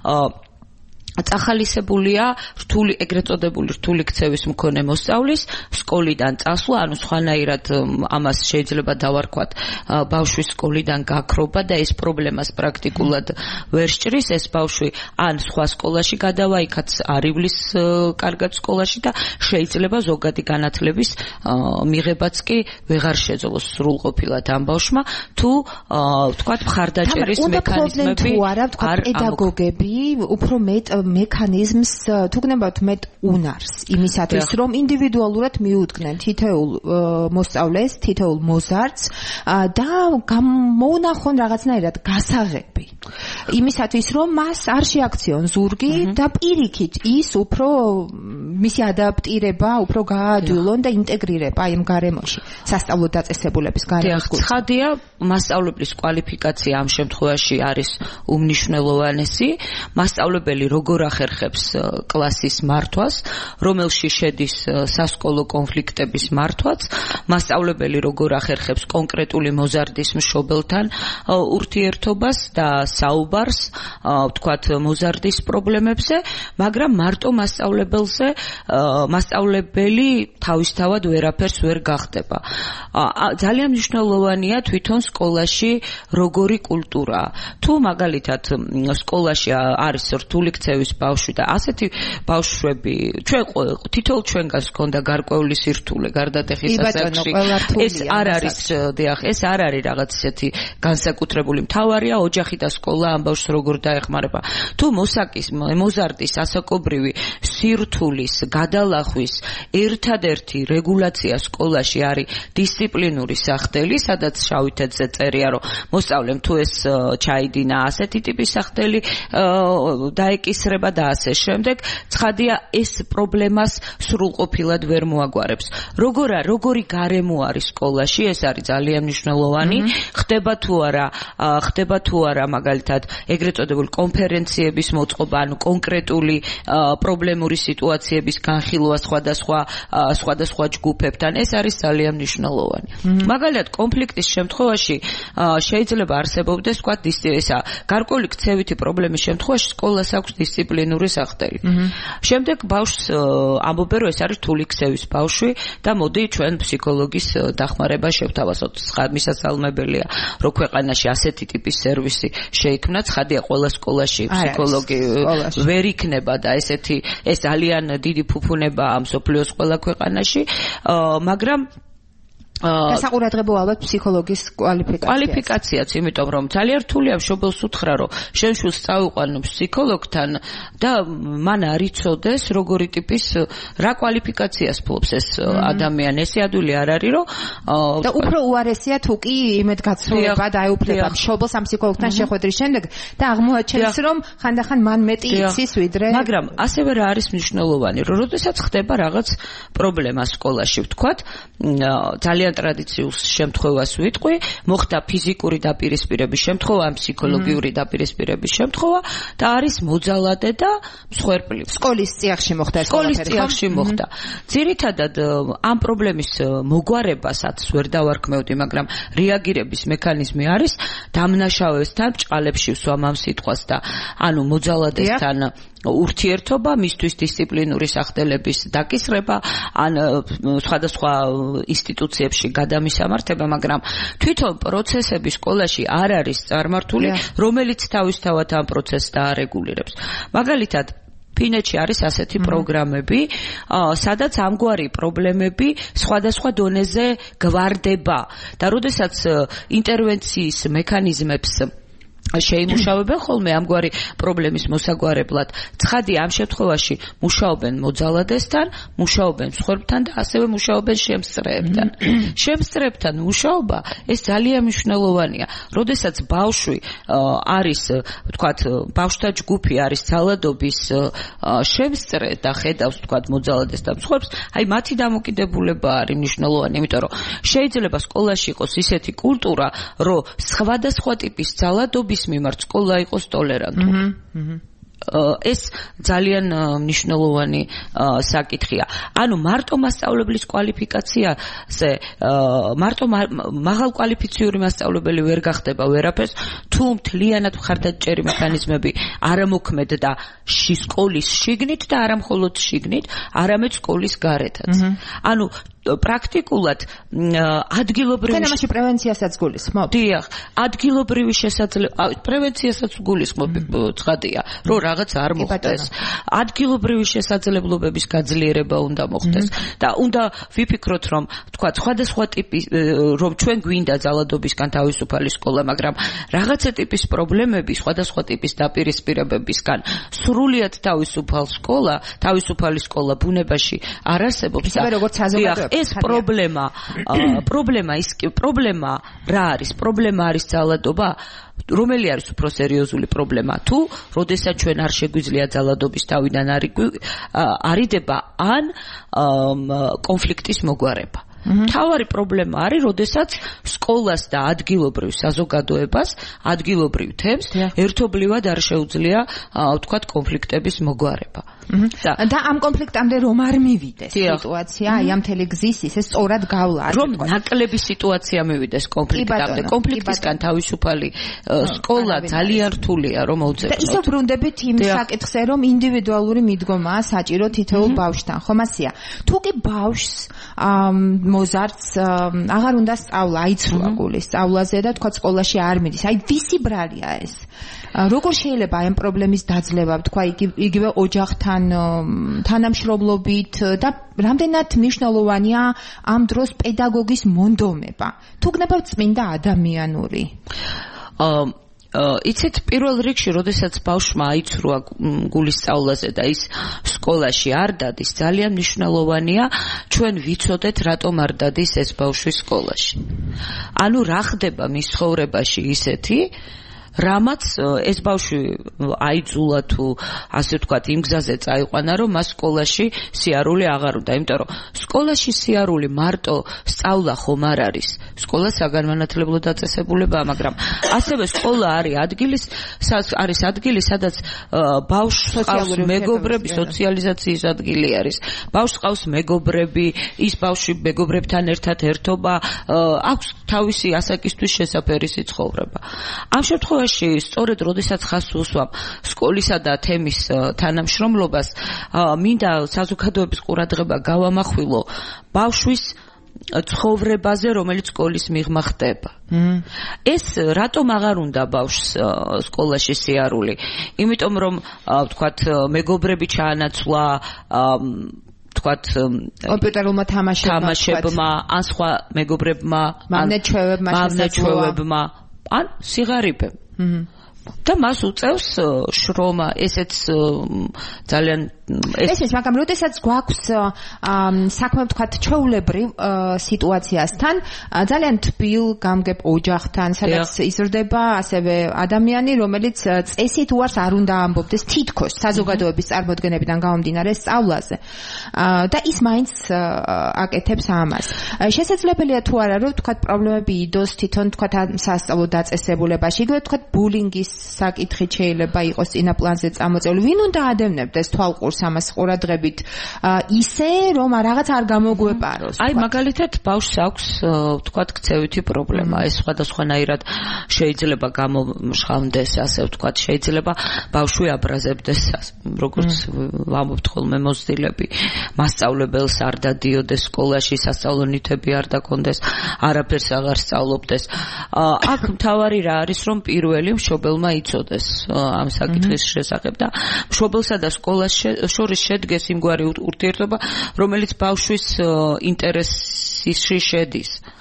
წახალისებულია რთული ეგრეთ წოდებული რთული ქცევის მქონე მოსწავლის სკოლიდან წასვლა, ანუ სხვანაირად ამას შეიძლება დავარქვათ ბავშვის სკოლიდან გაქრობა და ეს პრობლემას პრაქტიკულად ვერ სჭრის, ეს ბავშვი ან სხვა სკოლაში გადავა, იქაც არივლის კარგად სკოლაში და შეიძლება ზოგადი განათლების მიღებაც კი ვეღარ შეძლოს სრულყოფილად ამ ბავშვმა, თუ ვთქვათ მხარდაჭერის მექანიზმები არ პედაგოგები უფრო მეტ მექანიზმს თუ გნებავთ მეტ უნარს იმისათვის რომ ინდივიდუალურად მიუდგნენ თითოეულ მოსწავლეს, თითოეულ მოზარდს და გამონახონ რაღაცნაირად გასაღები იმისათვის რომ მას არ შეაქციონ ზურგი და პირიქით ის უფრო მისი ადაპტირება უფრო გაადვილონ და ინტეგრირება იმ გარემოში სასწავლო დაწესებულების გარემოში. ცხადია მასწავლებლის კვალიფიკაცია ამ შემთხვევაში არის უმნიშვნელოვანესი. მასწავლებელი როგორ ახერხებს კლასის მართვას, რომელში შედის სასკოლო კონფლიქტების მართვაც, მასწავლებელი როგორ ახერხებს კონკრეტული მოზარდის მშობელთან ურთიერთობას და საუბარს, ვთქვათ, მოზარდის პრობლემებზე, მაგრამ მარტო მასწავლებელზე მასწავლებელი თავისთავად ვერაფერს ვერ გახდება. ძალიან მნიშვნელოვანია თვითონ სკოლაში როგორი კულტურაა. თუ მაგალითად სკოლაში არის რთული ქცევის ბავშვი და ასეთი ბავშვები ჩვენ თითოეულ ჩვენგანს გქონდა გარკვეული სირთულე გარდატეხის ასაკში. ეს არ არის, დიახ, ეს არ არის რაღაც ისეთი განსაკუთრებული. მთავარია ოჯახი და სკოლა ამ ბავშვს როგორ დაეხმარება. თუ მოსაკის მოზარდის ასაკობრივი სირთულის გადალახვის ერთადერთი რეგულაცია სკოლაში არის დისციპლინური სახდელი, სადაც შავი თეთრზე წერია, რომ მოსწავლემ თუ ეს ჩაიდინა ასეთი ტიპის სახდელი დაეკისრება და ასე შემდეგ, ცხადია ეს პრობლემას სრულყოფილად ვერ მოაგვარებს. როგორ როგორი გარემო არის სკოლაში, ეს არის ძალიან მნიშვნელოვანი. ხდება თუ არა, ხდება თუ არა მაგალითად ეგრეთ წოდებული კონფერენციების მოწყობა, ანუ კონკრეტული პრობლემური სიტუაციების განხილვა სხვადასხვა სხვადასხვა ჯგუფებთან, ეს არის ძალიან მნიშვნელოვანი. მაგალითად კონფლიქტის შემთხვევაში შეიძლება არსებობდეს თქვა ესა გარკვეული ქცევითი პრობლემის შემთხვევაში სკოლას აქვს დისციპლინური სახდელი. შემდეგ ბავშვს ამბობენ რომ ეს არის რთული ქცევის ბავშვი და მოდი ჩვენ ფსიქოლოგის დახმარება შევთავაზოთ. მისასალმებელია რომ ქვეყანაში ასეთი ტიპის სერვისი შეიქმნა, ცხადია ყველა სკოლაში ფსიქოლოგი ვერ იქნება და ესეთი ეს ძალიან დიდი ფუფუნებაა მსოფლიოს ყველა ქვეყანაში, მაგრამ დასაყურადღებო ალბათ ფსიქოლოგის კვალიფიკაციაც. კვალიფიკაციაც, იმიტომ რომ ძალიან რთულია მშობელს უთხრა, რომ შენ შვილს წავიყვან ფსიქოლოგთან და მან არ იცოდეს როგორი ტიპის რა კვალიფიკაციას ფლობს ეს ადამიანი. ესე ადვილი არ არის, რომ და უფრო უარესია თუ კი იმედგაცრუება და აეუფლება მშობელს ამ ფსიქოლოგთან შეხვედრის შემდეგ და აღმოაჩენს, რომ ხანდახან მან მეტი იცის ვიდრე. მაგრამ ასევე რა არის მნიშვნელოვანი, რომ როდესაც ხდება რაღაც პრობლემა სკოლაში, ვთქვათ, ძალიან ტრადიციულ შემთხვევას ვიტყვი, მოხდა ფიზიკური დაპირისპირების შემთხვევა, ფსიქოლოგიური დაპირისპირების შემთხვევა და არის მოძალადე და მსხვერპლი. სკოლის წიაღში მოხდა ეს სკოლის წიაღში მოხდა. ძირითადად ამ პრობლემის მოგვარებასაც ვერ დავარქმევდი, მაგრამ რეაგირების მექანიზმი არის დამნაშავესთან ჭყალებში ვსვამ ამ სიტყვას და ანუ მოძალადესთან ურთიერთობა, მისთვის დისციპლინური სახდელების დაკისრება, ან სხვადასხვა ინსტიტუციებში გადამისამართება, მაგრამ თვითონ პროცესები სკოლაში არ არის წარმართული, რომელიც თავისთავად ამ პროცესს დაარეგულირებს. მაგალითად, ფინეთში არის ასეთი პროგრამები, სადაც ამგვარი პრობლემები სხვადასხვა დონეზე გვარდება და როდესაც ინტერვენციის მექანიზმებს შეიმუშავებენ ხოლმე ამგვარი პრობლემის მოსაგვარებლად. ცხადია, ამ შემთხვევაში მუშაობენ მოძალადესთან, მუშაობენ მსხვერპლთან და ასევე მუშაობენ შემსწრეებთან. შემსწრეებთან მუშაობა ეს ძალიან მნიშვნელოვანია. როდესაც ბავშვი არის, ვთქვათ, ბავშვთა ჯგუფი არის ძალადობის შემსწრე და ხედავს, ვთქვათ, მოძალადეს და მსხვერპლს, აი მათი დამოკიდებულება არის მნიშვნელოვანი, იმიტომ რომ შეიძლება სკოლაში იყოს ისეთი კულტურა, რომ სხვადასხვა ტიპის ძალადობის მიმართ სკოლა იყოს ტოლერანტული. ეს ძალიან მნიშვნელოვანი საკითხია. ანუ მარტო მასწავლებლის კვალიფიკაციაზე მარტო მაღალ კვალიფიციური მასწავლებელი ვერ გახდება ვერაფერს, თუ მთლიანად მხარდაჭერი მექანიზმები არ მოქმედდა სკოლის შიგნით და არა მხოლოდ შიგნით, არამედ სკოლის გარეთაც. ანუ პრაქტიკულად ადგილობრივი თემაში პრევენციასაც გულისხმობ. დიახ, ადგილობრივი შესაძლებლობა პრევენციასაც გულისხმობ, ცხადია, რომ რაღაც არ მოხდეს. ადგილობრივი შესაძლებლობების გაძლიერება უნდა მოხდეს და უნდა ვიფიქროთ, რომ თქვა სხვადასხვა ტიპის რომ ჩვენ გვინდა ძალადობისგან თავისუფალი სკოლა, მაგრამ რაღაცა ტიპის პრობლემები, სხვადასხვა ტიპის დაპირისპირებებისგან სრულიად თავისუფალ სკოლა, თავისუფალი სკოლა ბუნებაში არ არსებობს. ისევე როგორც საზოგადოება ეს პრობლემა, პრობლემა ის პრობლემა რა არის? პრობლემა არის ძალადობა, რომელი არის უფრო სერიოზული პრობლემა? თუ როდესაც ჩვენ არ შეგვიძლია ძალადობის თავიდან არიდება ან კონფლიქტის მოგვარება. მთავარი პრობლემა არის, როდესაც სკოლას და ადგილობრივ საზოგადოებას, ადგილობრივ თემს ერთობლივად არ შეუძლია, ვთქვათ, კონფლიქტების მოგვარება. და ამ კონფლიქტამდე რომ არ მივიდეს სიტუაცია, აი ამ მთელი გზის ისე სწორად გავლა. რომ ნაკლები სიტუაცია მივიდეს კონფლიქტამდე, კონფლიქტისგან თავისუფალი სკოლა ძალიან რთულია რომ მოუწევს. და ისე ბრუნდებით იმ საკითხზე, რომ ინდივიდუალური მიდგომაა საჭირო თითოეულ ბავშვთან, ხომ ასეა? თუ კი ბავშვს მოზარდს აღარ უნდა სწავლა, აიცრუა გული სწავლაზე და თქვა სკოლაში არ მიდის. აი ვისი ბრალია ეს? როგორ შეიძლება აი ამ პრობლემის დაძლევა, თქვა იგივე ოჯახთან თანამშრომლობით და რამდენად მნიშვნელოვანია ამ დროს პედაგოგის მონდომება? თუ გნებავ წმინდა ადამიანური? იცით, პირველ რიგში, როდესაც ბავშვმა აიცრუა გულის სწავლაზე და ის სკოლაში არ დადის, ძალიან მნიშვნელოვანია ჩვენ ვიცოდეთ, რატომ არ დადის ეს ბავშვი სკოლაში. ანუ რა ხდება მის ცხოვრებაში ისეთი, რამაც ეს ბავშვი აიძულა თუ ასე ვთქვათ იმ გზაზე წაიყვანა, რომ მას სკოლაში სიარული აღარ უნდა, იმიტომ რომ სკოლაში სიარული მარტო სწავლა ხომ არ არის. სკოლა საგანმანათლებლო დაწესებულებაა, მაგრამ ასევე სკოლა არის ადგილი, არის ადგილი, სადაც ბავშვს ყავს მეგობრები, სოციალიზაციის ადგილი არის. ბავშვს ყავს მეგობრები, ის ბავშვი მეგობრებთან ერთად ერთობა, აქვს თავისი ასაკისთვის შესაფერი სიცხოვრება. ამ შემთხვევაში სწორედ როდესაც ხაზს უსვამ სკოლისა და თემის თანამშრომლობას, მინდა საზოგადოების ყურადღება გავამახვილო ბავშვის ცხოვრებაზე, რომელიც სკოლის მიღმა ხდება. ეს რატომ აღარ უნდა ბავშვს სკოლაში სიარული? იმიტომ რომ ვთქვათ, მეგობრები ჩაანაცვლა, ვთქვათ, კომპიუტერულმა თამაშებმა, ან სხვა მეგობრებმა, მამნეჩვევებმა, ან სიღარიბემ. და მას უწევს შრომა, ესეც ძალიან ესეც, მაგრამ როდესაც გვაქვს საქმე ვთქვათ ჩვეულებრივ სიტუაციასთან, ძალიან თბილ გამგებ ოჯახთან, სადაც იზრდება ასევე ადამიანი, რომელიც წესით უარს არ უნდა ამბობდეს თითქოს საზოგადოების წარმოდგენებიდან გამომდინარე სწავლაზე. და ის მაინც აკეთებს ამას. შესაძლებელია თუ არა, რომ ვთქვათ პრობლემები იდოს თვითონ ვთქვათ სასწავლო დაწესებულებაში, იგივე ვთქვათ ბულინგის საკითხი შეიძლება იყოს წინა პლანზე წამოწეული. ვინ უნდა ადევნებდეს თვალყურს ამას ყურადღებით ისე, რომ რაღაც არ გამოგვეპაროს? აი, მაგალითად, ბავშვს აქვს, ვთქვათ, ქცევითი პრობლემა. ეს სხვადასხვანაირად შეიძლება გამოშხამდეს, ასე ვთქვათ, შეიძლება ბავშვი აბრაზებდეს, როგორც ვამბობთ ხოლმე მოზრდილები, მასწავლებელს არ დადიოდეს სკოლაში, სასწავლო ნივთები არ დაკონდეს, არაფერს აღარ სწავლობდეს. აქ მთავარი რა არის, რომ პირველი მშობელმა იცოდეს ამ საკითხის შესახებ და მშობელსა და სკოლას შორის შედგეს იმგვარი ურთიერთობა, რომელიც ბავშვის ინტერესში შედის.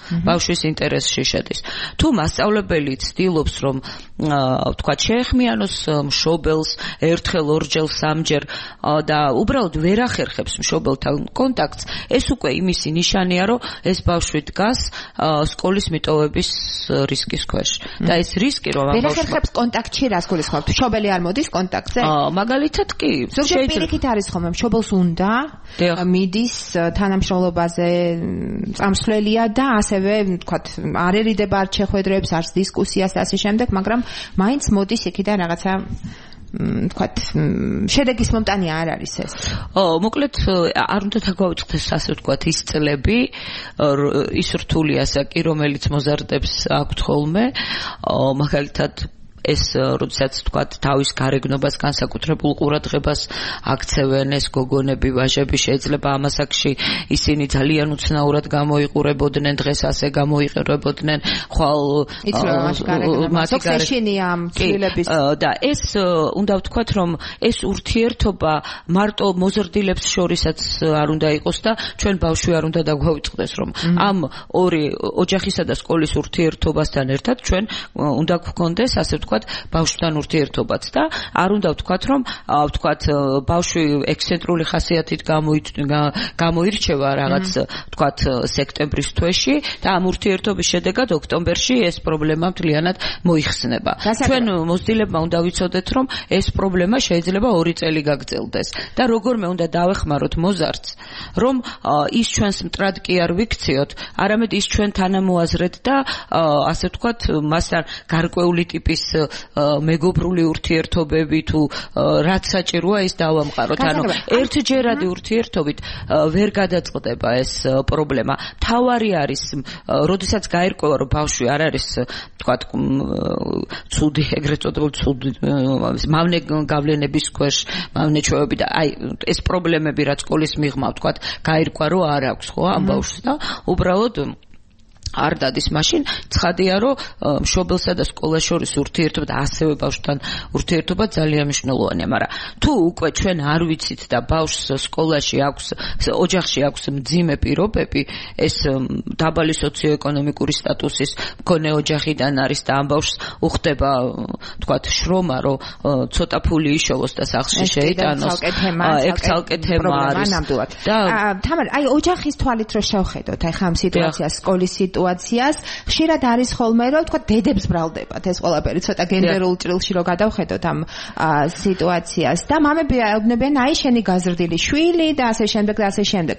ბავშვის ინტერესში შედის. თუ მასწავლებელი ცდილობს რომ ვთქვათ შეეხმიანოს მშობელს ერთხელ, ორჯერ, სამჯერ და უბრალოდ ვერ ახერხებს მშობელთან კონტაქტს, ეს უკვე იმისი ნიშანია, რომ ეს ბავშვი დგას სკოლის მიტოვების რისკის ქვეშ. და ეს რისკი რომ ვერ ახერხებს კონტაქტში რას გულისხმობთ? მშობელი არ მოდის კონტაქტზე? მაგალითად კი. ზოგჯერ პირიქით არის ხოლმე მშობელს უნდა მიდის თანამშრომლობაზე წამსვლელია და ასევე ვთქვათ არ ერიდება არ შეხვედრებს, არც დისკუსიას და ასე შემდეგ, მაგრამ მაინც მოდის იქიდან რაღაცა ვთქვათ შედეგის მომტანი არ არის ეს. ო, მოკლედ არ უნდა დაგვაუწყდეს ასე ვთქვათ ის წლები, ის რთული ასაკი, რომელიც მოზარდებს აქვთ ხოლმე, მაგალითად ეს როდესაც ვთქვათ თავის გარეგნობას განსაკუთრებულ ყურადღებას აქცევენ ეს გოგონები, ვაჟები, შეიძლება ამ ასაკში ისინი ძალიან უცნაურად გამოიყურებოდნენ, დღეს ასე გამოიყურებოდნენ, ხვალ მათი გარეგნობა ამ ცვლილების და ეს უნდა ვთქვათ რომ ეს ურთიერთობა მარტო მოზრდილებს შორისაც არ უნდა იყოს და ჩვენ ბავშვი არ უნდა დაგვაუწყდეს რომ ამ ორი ოჯახისა და სკოლის ურთიერთობასთან ერთად ჩვენ უნდა გვქონდეს ასე ვთქვათ ბავშვთან ურთიერთობაც და არ უნდა ვთქვათ რომ ვთქვათ ბავშვი ექსცენტრული ხასიათით გამოირჩევა რაღაც ვთქვათ სექტემბრის თვეში და ამ ურთიერთობის შედეგად ოქტომბერში ეს პრობლემა მთლიანად მოიხსნება. ჩვენ მოსდილებმა უნდა ვიცოდეთ რომ ეს პრობლემა შეიძლება ორი წელი გაგრძელდეს და როგორმე უნდა დავეხმაროთ მოზარდს რომ ის ჩვენს მტრად კი არ ვიქციოთ, არამედ ის ჩვენ თანამოაზრეთ და ასე ვთქვათ მასთან გარკვეული ტიპის მეგობრული ურთიერთობები თუ რაც საჭიროა ის დავამყაროთ. ანუ ერთჯერადი ურთიერთობით ვერ გადაწყდება ეს პრობლემა. თავარი არის, როდესაც გაირკვევა რომ ბავშვი არ არის თქვათ ცუდი, ეგრეთ წოდებული ცუდი მავნე გავლენების ქვეშ, მავნე ჩვევები და აი ეს პრობლემები რაც სკოლის მიღმა თქვათ გაირკვა რომ არ აქვს ხო ამ ბავშვს და უბრალოდ არ დადის მაშინ ცხადია რომ მშობელსა და სკოლას შორის ურთიერთობა და ასევე ბავშვთან ურთიერთობა ძალიან მნიშვნელოვანია, მაგრამ თუ უკვე ჩვენ არ ვიცით და ბავშვს სკოლაში აქვს, ოჯახში აქვს მძიმე პირობები, ეს დაბალი სოციოეკონომიკური სტატუსის მქონე ოჯახიდან არის და ამ ბავშვს უხდება თქვათ შრომა რომ ცოტა ფული იშოვოს და სახლში შეიტანოს, ეგ ცალკე თემა არის. და თამარ, აი ოჯახის თვალით რო შევხედოთ აი ხამ სიტუაციას, სკოლის სიტუაციას ხშირად არის ხოლმე რომ თქვა დედებს ბრალდებათ ეს ყველაფერი ცოტა გენდერულ ჭრილში რო გადავხედოთ ამ სიტუაციას და მამები ეუბნებიან აი შენი გაზრდილი შვილი და ასე შემდეგ და ასე შემდეგ.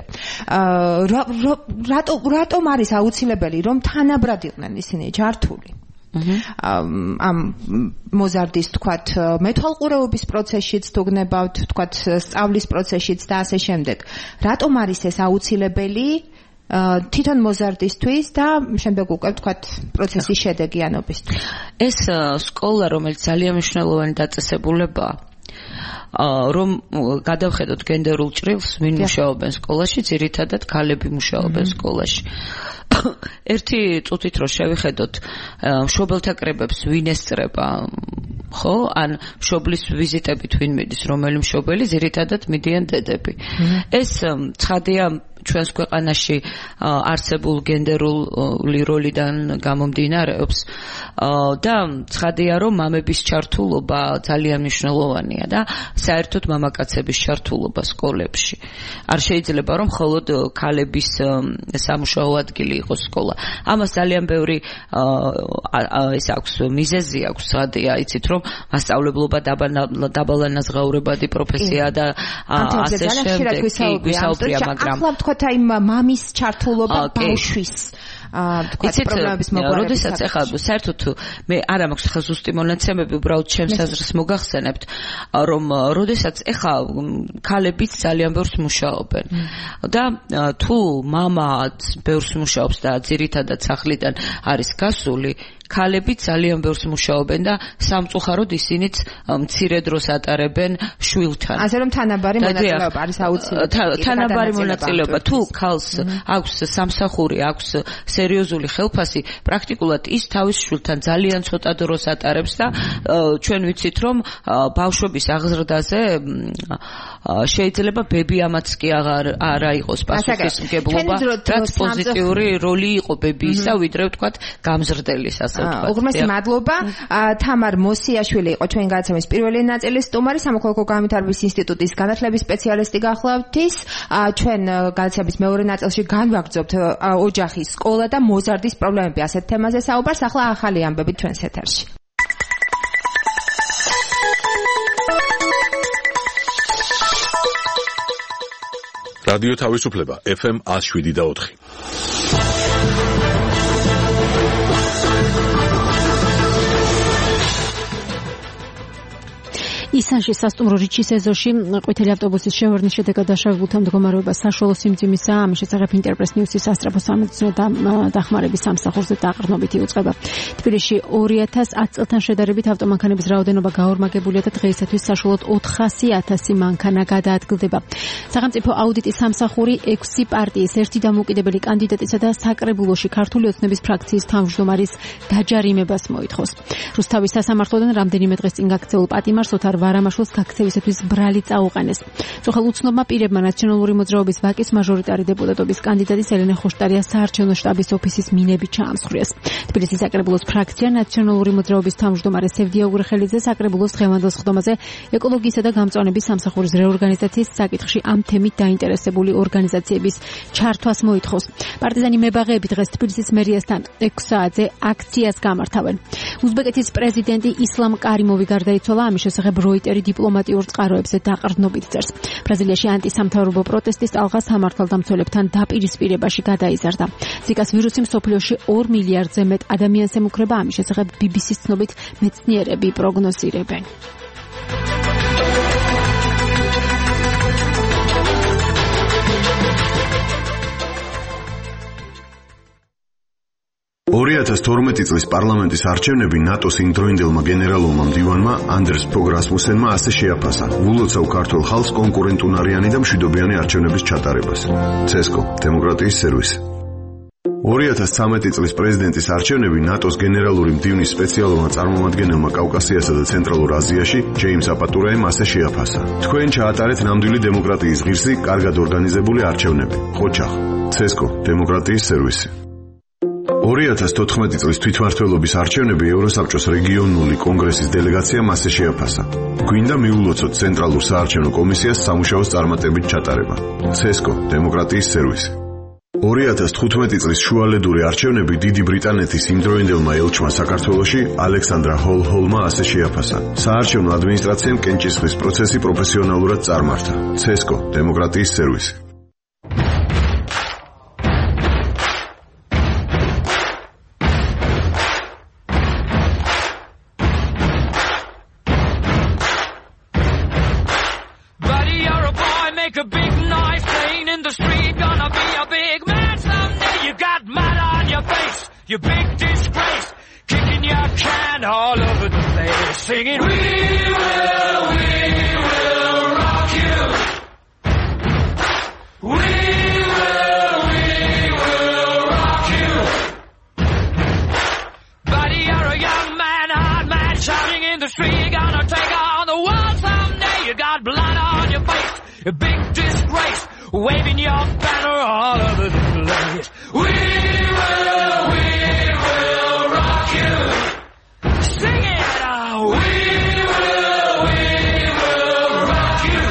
რატო რატომ არის აუცილებელი რომ თანაბრად იყვნენ ისინი ჯართული? ამ მოზარდის თქვათ მეთვალყურეობის პროცესშიც თუ გნებავთ, თქვათ სწავლის პროცესშიც და ასე შემდეგ. რატომ არის ეს აუცილებელი თვითონ მოზარდისთვის და შემდეგ უკვე ვთქვათ პროცესის შედეგიანობისთვის? ეს სკოლა, რომელიც ძალიან მნიშვნელოვანი დაწესებულებაა, რომ გადავხედოთ გენდერულ ჭრილს, ვინ მუშაობენ სკოლაში, ძირითადად ქალები მუშაობენ სკოლაში. ერთი წუთით რო შევიხედოთ მშობელთა კრებებს ვინ ესწრება, ხო? ან მშობლის ვიზიტებით ვინ მიდის, რომელი მშობელი, ძირითადად მიდიან დედები. ეს ცხადია ჩვენს ქვეყანაში არსებულ გენდერული როლიდან გამომდინარეობს და ცხადია რომ მამების ჩართულობა ძალიან მნიშვნელოვანია და საერთოდ მამაკაცების ჩართულობა სკოლებში. არ შეიძლება რომ მხოლოდ ქალების სამუშაო ადგილი იყოს სკოლა. ამას ძალიან ბევრი ეს აქვს მიზეზი აქვს, სადია იცით რომ მასწავლებლობა დაბალანაზღაურებადი პროფესია და ასე შემდეგ გვისაუბრია, მაგრამ აი მამის ჩართულობა ბავშვის თქვათ პრობლემების მოგვარების. როდესაც ახლა საერთოდ მე არ მაქვს ხა ზუსტი მონაცემები, უბრალოდ ჩემს აზრს მოგახსენებთ, რომ როდესაც ახლა ქალებიც ძალიან ბევრს მუშაობენ და თუ მამა ბევრს მუშაობს და ძირითადად სახლიდან არის გასული, ქალები ძალიან ბევრს მუშაობენ და სამწუხაროდ ისინიც მცირე დროს ატარებენ შვილთან. ასე რომ თანაბარი მონაწილეობა არის აუცილებელი. თანაბარი მონაწილეობა. თუ ქალს აქვს სამსახური, აქვს სერიოზული ხელფასი, პრაქტიკულად ის თავის შვილთან ძალიან ცოტა დროს ატარებს და ჩვენ ვიცით რომ ბავშვების აღზრდაზე შეიძლება ბებიამაც კი აღარ არა იყოს პასუხისმგებლობა, რაც პოზიტიური როლი იყო ბებიისა, ვიდრე ვთქვათ გამზრდელის, ასე ვთქვათ. უღრმესი მადლობა. თამარ მოსიაშვილი იყო ჩვენ გადაცემის პირველი ნაწილის სტუმარი, სამოქალაქო განვითარების ინსტიტუტის განათლების სპეციალისტი გახლავთ ის. ჩვენ გადაცემის მეორე ნაწილში განვაგრძობთ ოჯახის, სკოლა და მოზარდის პრობლემები ასეთ თემაზე საუბარს. ახლა ახალი ამბები ჩვენს ეთერში. რადიო თავისუფლება ეფ ემ one oh seven და four. ისანში სასტუმრო რიჩის ეზოში ყვითელი ავტობუსის შევარდნის შედეგად დაშავებულთა მდგომარეობა საშუალო სიმძიმისაა. ამის შესახებ ინტერპრეს ნიუსის სასწრაფო სამედიცინო დახმარების სამსახურზე დაყრდნობით იუწყება. თბილისში two thousand ten წელთან შედარებით ავტომანქანების რაოდენობა გაორმაგებულია და დღეისათვის საშუალოდ ოთხასი ათასი მანქანა გადაადგილდება. სახელმწიფო აუდიტის სამსახური ექვსი პარტიის ერთი დამოუკიდებელი კანდიდატისა და საკრებულოში ქართული ოცნების ფრაქციის თავმჯდომარის დაჯარიმებას მოითხოვს. რუსთავის სასამართლოდან რამდენიმე დღეს წინ გაქცეულ პატიმარს ოთარ ვარამაშვილს გაქცევისათვის ბრალი წაუყენეს. წოხელ უცნობმა პირებმა ნაციონალური მოძრაობის ვაკის მაჟორიტარი დეპუტატობის კანდიდატის ელენე ხოშტარია საარჩევნო შტაბის ოფისის მინებით ჩაამსხვრიეს. თბილისის საკრებულოს ფრაქცია ნაციონალური მოძრაობის თავმჯდომარე სევდია უგრეხელიძე საკრებულოს დღევანდელ სხდომაზე ეკოლოგიისა და გამწვანების სამსახურის რეორგანიზაციის საკითხში ამ თემით დაინტერესებული ორგანიზაციების ჩართვას მოითხოვს. პარტიზანი მებაღეები დღეს თბილისის მერიასთან ექვს საათზე აქციას გამართავენ. უზბეკეთის პრეზიდენტი ისლამ კარიმოვი გარდაიცვალა. ამის შესახებ როიტერი დიპლომატიურ წყაროებზე დაყრდნობით წერს. ბრაზილიაში ანტისამთავრობო პროტესტის ტალღა სამართალდამცველებთან დაპირისპირებაში გადაიზარდა. ზიკას ვირუსი მსოფლიოში ორ მილიარდზე მეტ ადამიანს ემუქრება. ამის შესახებ ბი ბი სის ცნობით მეცნიერები პროგნოზირებენ. two thousand twelve წლის პარლამენტის არჩევნები ნატოს იმდროინდელმა გენერალურმა მდივანმა ანდრეს პოგ რასმუსენმა ასე შეაფასა ულოცავ ქართულ ხალხს კონკურენტუნარიანი და მშვიდობიანი არჩევნების ჩატარებას. ცესკო დემოკრატიის სერვისი. two thousand thirteen წლის პრეზიდენტის არჩევნები ნატოს გენერალური მდივნის სპეციალურმა წარმომადგენელმა კავკასიასა და ცენტრალურ აზიაში ჯეიმს აპატურაემ ასე შეაფასა. თქვენ ჩაატარეთ ნამდვილი დემოკრატიის ღირსი, კარგად ორგანიზებული არჩევნები. ხოჩახ. ცესკო დემოკრატიის სერვისი. two thousand fourteen წლის თვითმმართველობის არჩევნები ევროსაბჭოს რეგიონული კონგრესის დელეგაციამ ასე შეაფასა. გვინდა მიულოცოთ ცენტრალურ საარჩევნო კომისიას სამუშაოს წარმატებით ჩატარება. ცესკო დემოკრატიის სერვისი. two thousand fifteen წლის შუალედური არჩევნები დიდი ბრიტანეთის იმდროინდელმა ელჩმა საქართველოში ალექსანდრა ჰოლ-ჰოლმა ასე შეაფასა. საარჩევნო ადმინისტრაციამ კენჭისყრის პროცესი პროფესიონალურად წარმართა. ცესკო დემოკრატიის სერვისი. You big disgrace, kicking your can all over the place, singing, we will, we will rock you. We will, we will rock you. Buddy, you're a young man, hard man, shouting in the street, you're gonna take on the world someday. You got blood on your face, a big disgrace, waving your banner all over the place. We will, we sing it, oh, we will, we will rock you.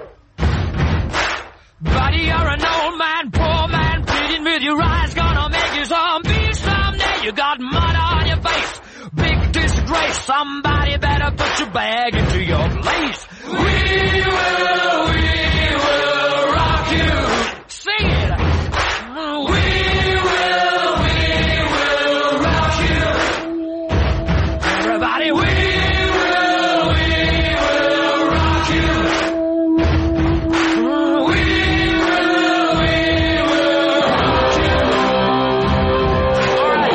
Buddy, you're an old man, poor man, pleading with your eyes, gonna make you zombie someday. You got mud on your face, big disgrace, somebody better put your bag into your place. We will, we will rock you. Sing it, oh, we will, we will rock you. Everybody, we will, we will rock you. We will, we will rock you. All right.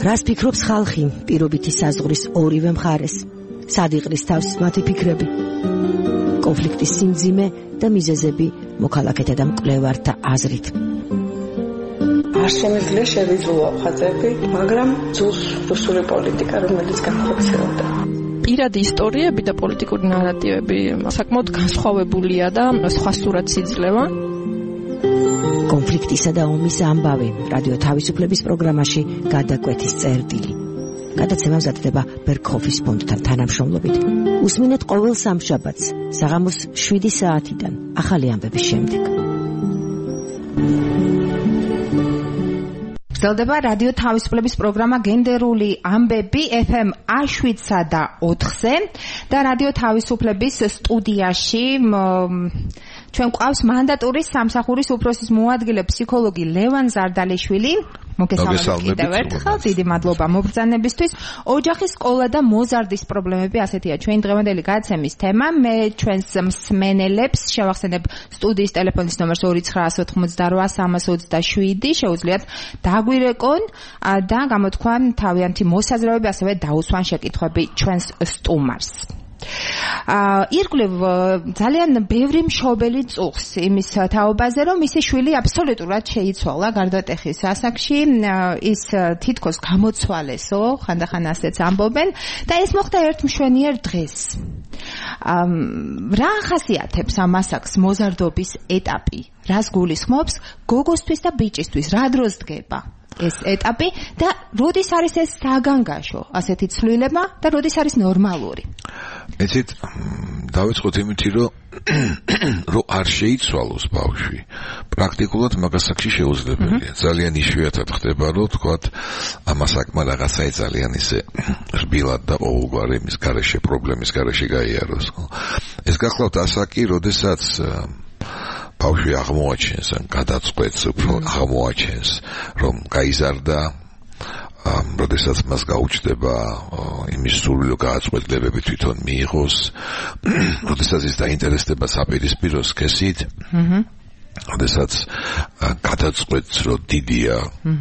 რას ფიქრობს ხალხი პირობითი საზღვრის ორივე მხარეს? სად იყრის თავს მათი ფიქრები? კონფლიქტის სიმძიმე და მიზეზები მოქალაქეთა და მკვლევართა აზრით. არ შემიძლია შევიძულო ხაზები, მაგრამ ძულს რუსული პოლიტიკა, რომელიც განხორციელდა. პირადი ისტორიები და პოლიტიკური ნარატივები საკმაოდ განსხვავებულია და სხვა სურათს იძლევა. კონფლიქტისა და ომის ამბავი რადიო თავისუფლების პროგრამაში გადაკვეთის წერტილი. გადაცემა მზადდება ბერგჰოფის ფონდთან თანამშრომლობით. უსმინეთ ყოველ სამშაბათს საღამოს შვიდი საათიდან ახალი ამბების შემდეგ. გრძელდება რადიო თავისუფლების პროგრამა გენდერული ამბები ეფ ემ შვიდსა და ოთხზე და რადიო თავისუფლების სტუდიაში ჩვენ გვყავს მანდატურის სამსახურის უფროსის მოადგილე ფსიქოლოგი ლევან ზარდალიშვილი. მოგესალმებით კიდევ ერთხელ, დიდი მადლობა მობრძანებისთვის. ოჯახის სკოლა და მოზარდის პრობლემები, ასეთია ჩვენი დღევანდელი გადაცემის თემა. მე ჩვენს მსმენელებს შევახსენებ სტუდიის ტელეფონის ნომერს ორი ცხრაასი ოთხმოცდარვა სამას ოცდაშვიდი, შეუძლიათ დაგვირეკონ და გამოთქვან თავიანთი მოსაზრებები, ასევე დაუსვან შეკითხვები ჩვენს სტუმარს. აა ირგვლივ ძალიან ბევრი მშობელი წუხს იმის თაობაზე, რომ მისი შვილი აბსოლუტურად შეიცვალა გარდატეხის ასაკში, ის თითქოს გამოცვალესო, ხანდახან ასეც ამბობენ და ეს მოხდა ერთ მშვენიერ დღეს. აა რა ახასიათებს ამ ასაკს მოზარდობის ეტაპი? რას გულისხმობს გოგოსთვის და ბიჭისთვის? რა დროს დგება ეს ეტაპი და როდის არის ეს საგანგაშო ასეთი ცვლილება და როდის არის ნორმალური? ეცით დავიწყოთ იმითი, რომ რომ არ შეიცვალოს ბავშვი. პრაქტიკულად მაგასაკში შეუძლებელია. ძალიან იშვიათად ხდება, რომ თქვათ ამ ასაკმა რაღაცა ძალიან ისე რბილად და ყოველგვარი იმის გარეშე პრობლემის გარეშე გაიაროს. ეს გახლავთ ასაკი, როდესაც ბავშვი აღმოაჩენს, ან გადაწყვეტს უფრო აღმოაჩენს, რომ გაიზარდა, როდესაც მას გაუჩნდება იმის სურვილო გადაწყვეტილებები თვითონ მიიღოს, როდესაც ის დაინტერესდება საპირისპირო სქესით, როდესაც გადაწყვეტს, რომ დიდია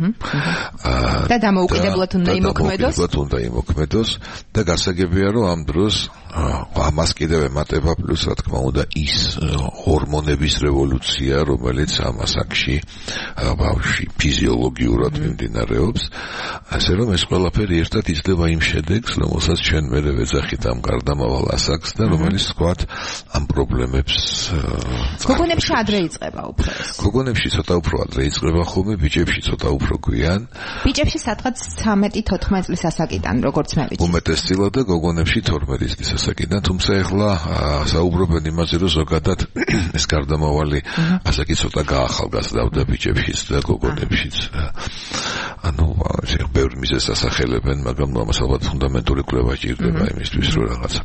და დამოუკიდებლად უნდა იმოქმედოს უნდა იმოქმედოს და გასაგებია, რომ ამ დროს ამას კიდევ ემატება პლუს რა თქმა უნდა ის ჰორმონების რევოლუცია, რომელიც ამ ასაკში ბავშვი ფიზიოლოგიურად მიმდინარეობს, ასე რომ ეს ყველაფერი ერთად იძლევა იმ შედეგს, რომელსაც ჩვენ მერე ვეძახით ამ გარდამავალ ასაკს და რომელიც თქვათ ამ პრობლემებს გოგონებში ადრე იწყება უფრო. გოგონებში ცოტა უფრო ადრე იწყება ხოლმე, ბიჭებში ცოტა უფრო გვიან. ბიჭებში სადღაც ცამეტი თოთხმეტი წლის ასაკიდან, როგორც მე ვიცი. უმეტესწილად და გოგონებში თორმეტი წლის ასაკიდან, თუმცა ეხლა საუბრობენ იმაზე, რომ ზოგადად ეს გარდამავალი ასაკი ცოტა გაახალგაზრდა ბიჭებშიც და გოგონებშიც. ანუ ეს ბევრი მიზეზს ასახელებენ, მაგრამ ამას ალბათ ფუნდამენტური კვლევა ჭირდება იმისთვის, რომ რაღაცა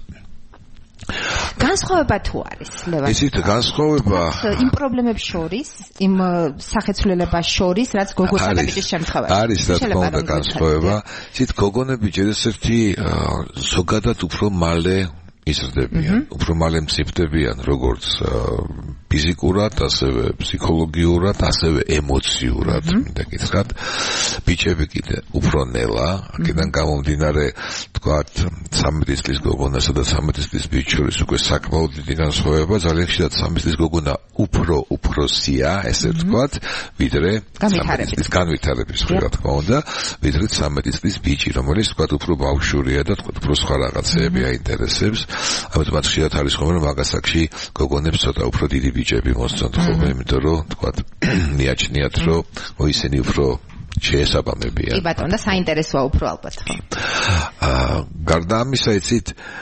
განსხვავება თუ არის, ლევან? ისეთ განსხვავება იმ პრობლემებს შორის, იმ სახეცვლილებას შორის, რაც გოგოსა და ბიჭის შემთხვევაში. არის, რა თქმა უნდა, განსხვავება. ისეთ გოგონები ჯერჯერობით ზოგადად უფრო მალე იზრდებიან, უფრო მალე მცირდებიან, როგორც ფიზიკურად, ასევე ფსიქოლოგიურად, ასევე ემოციურად, მინდა გითხრათ. ბიჭები კიდე უფრო ნელა, აქედან გამომდინარე, თქვათ, ცამეტი წლის გოგონასა და ცამეტი წლის ბიჭს შორის უკვე საკმაოდ დიდი განსხვავება, ძალიან ხშირად ცამეტი წლის გოგონა უფრო უფროსია, ესე ვთქვათ, ვიდრე ცამეტი წლის განვითარების მხრივ, რა თქმა უნდა, ვიდრე ცამეტი წლის ბიჭი, რომელიც თქვათ უფრო ბავშვურია და თქვათ უფრო სხვა რაღაცეები აინტერესებს. ამიტომ მათ ხშირად არის ხოლმე, რომ მაგასაკში გოგონებს ცოტა უფრო დიდი ბიჭები მოსწონთ ხოლმე, იმიტომ რომ თქვათ მიაჩნიათ, რომ ისინი უფრო შეესაბამებიან. კი ბატონო, და საინტერესოა უფრო ალბათ ხო? აა გარდა ამისა, იცით,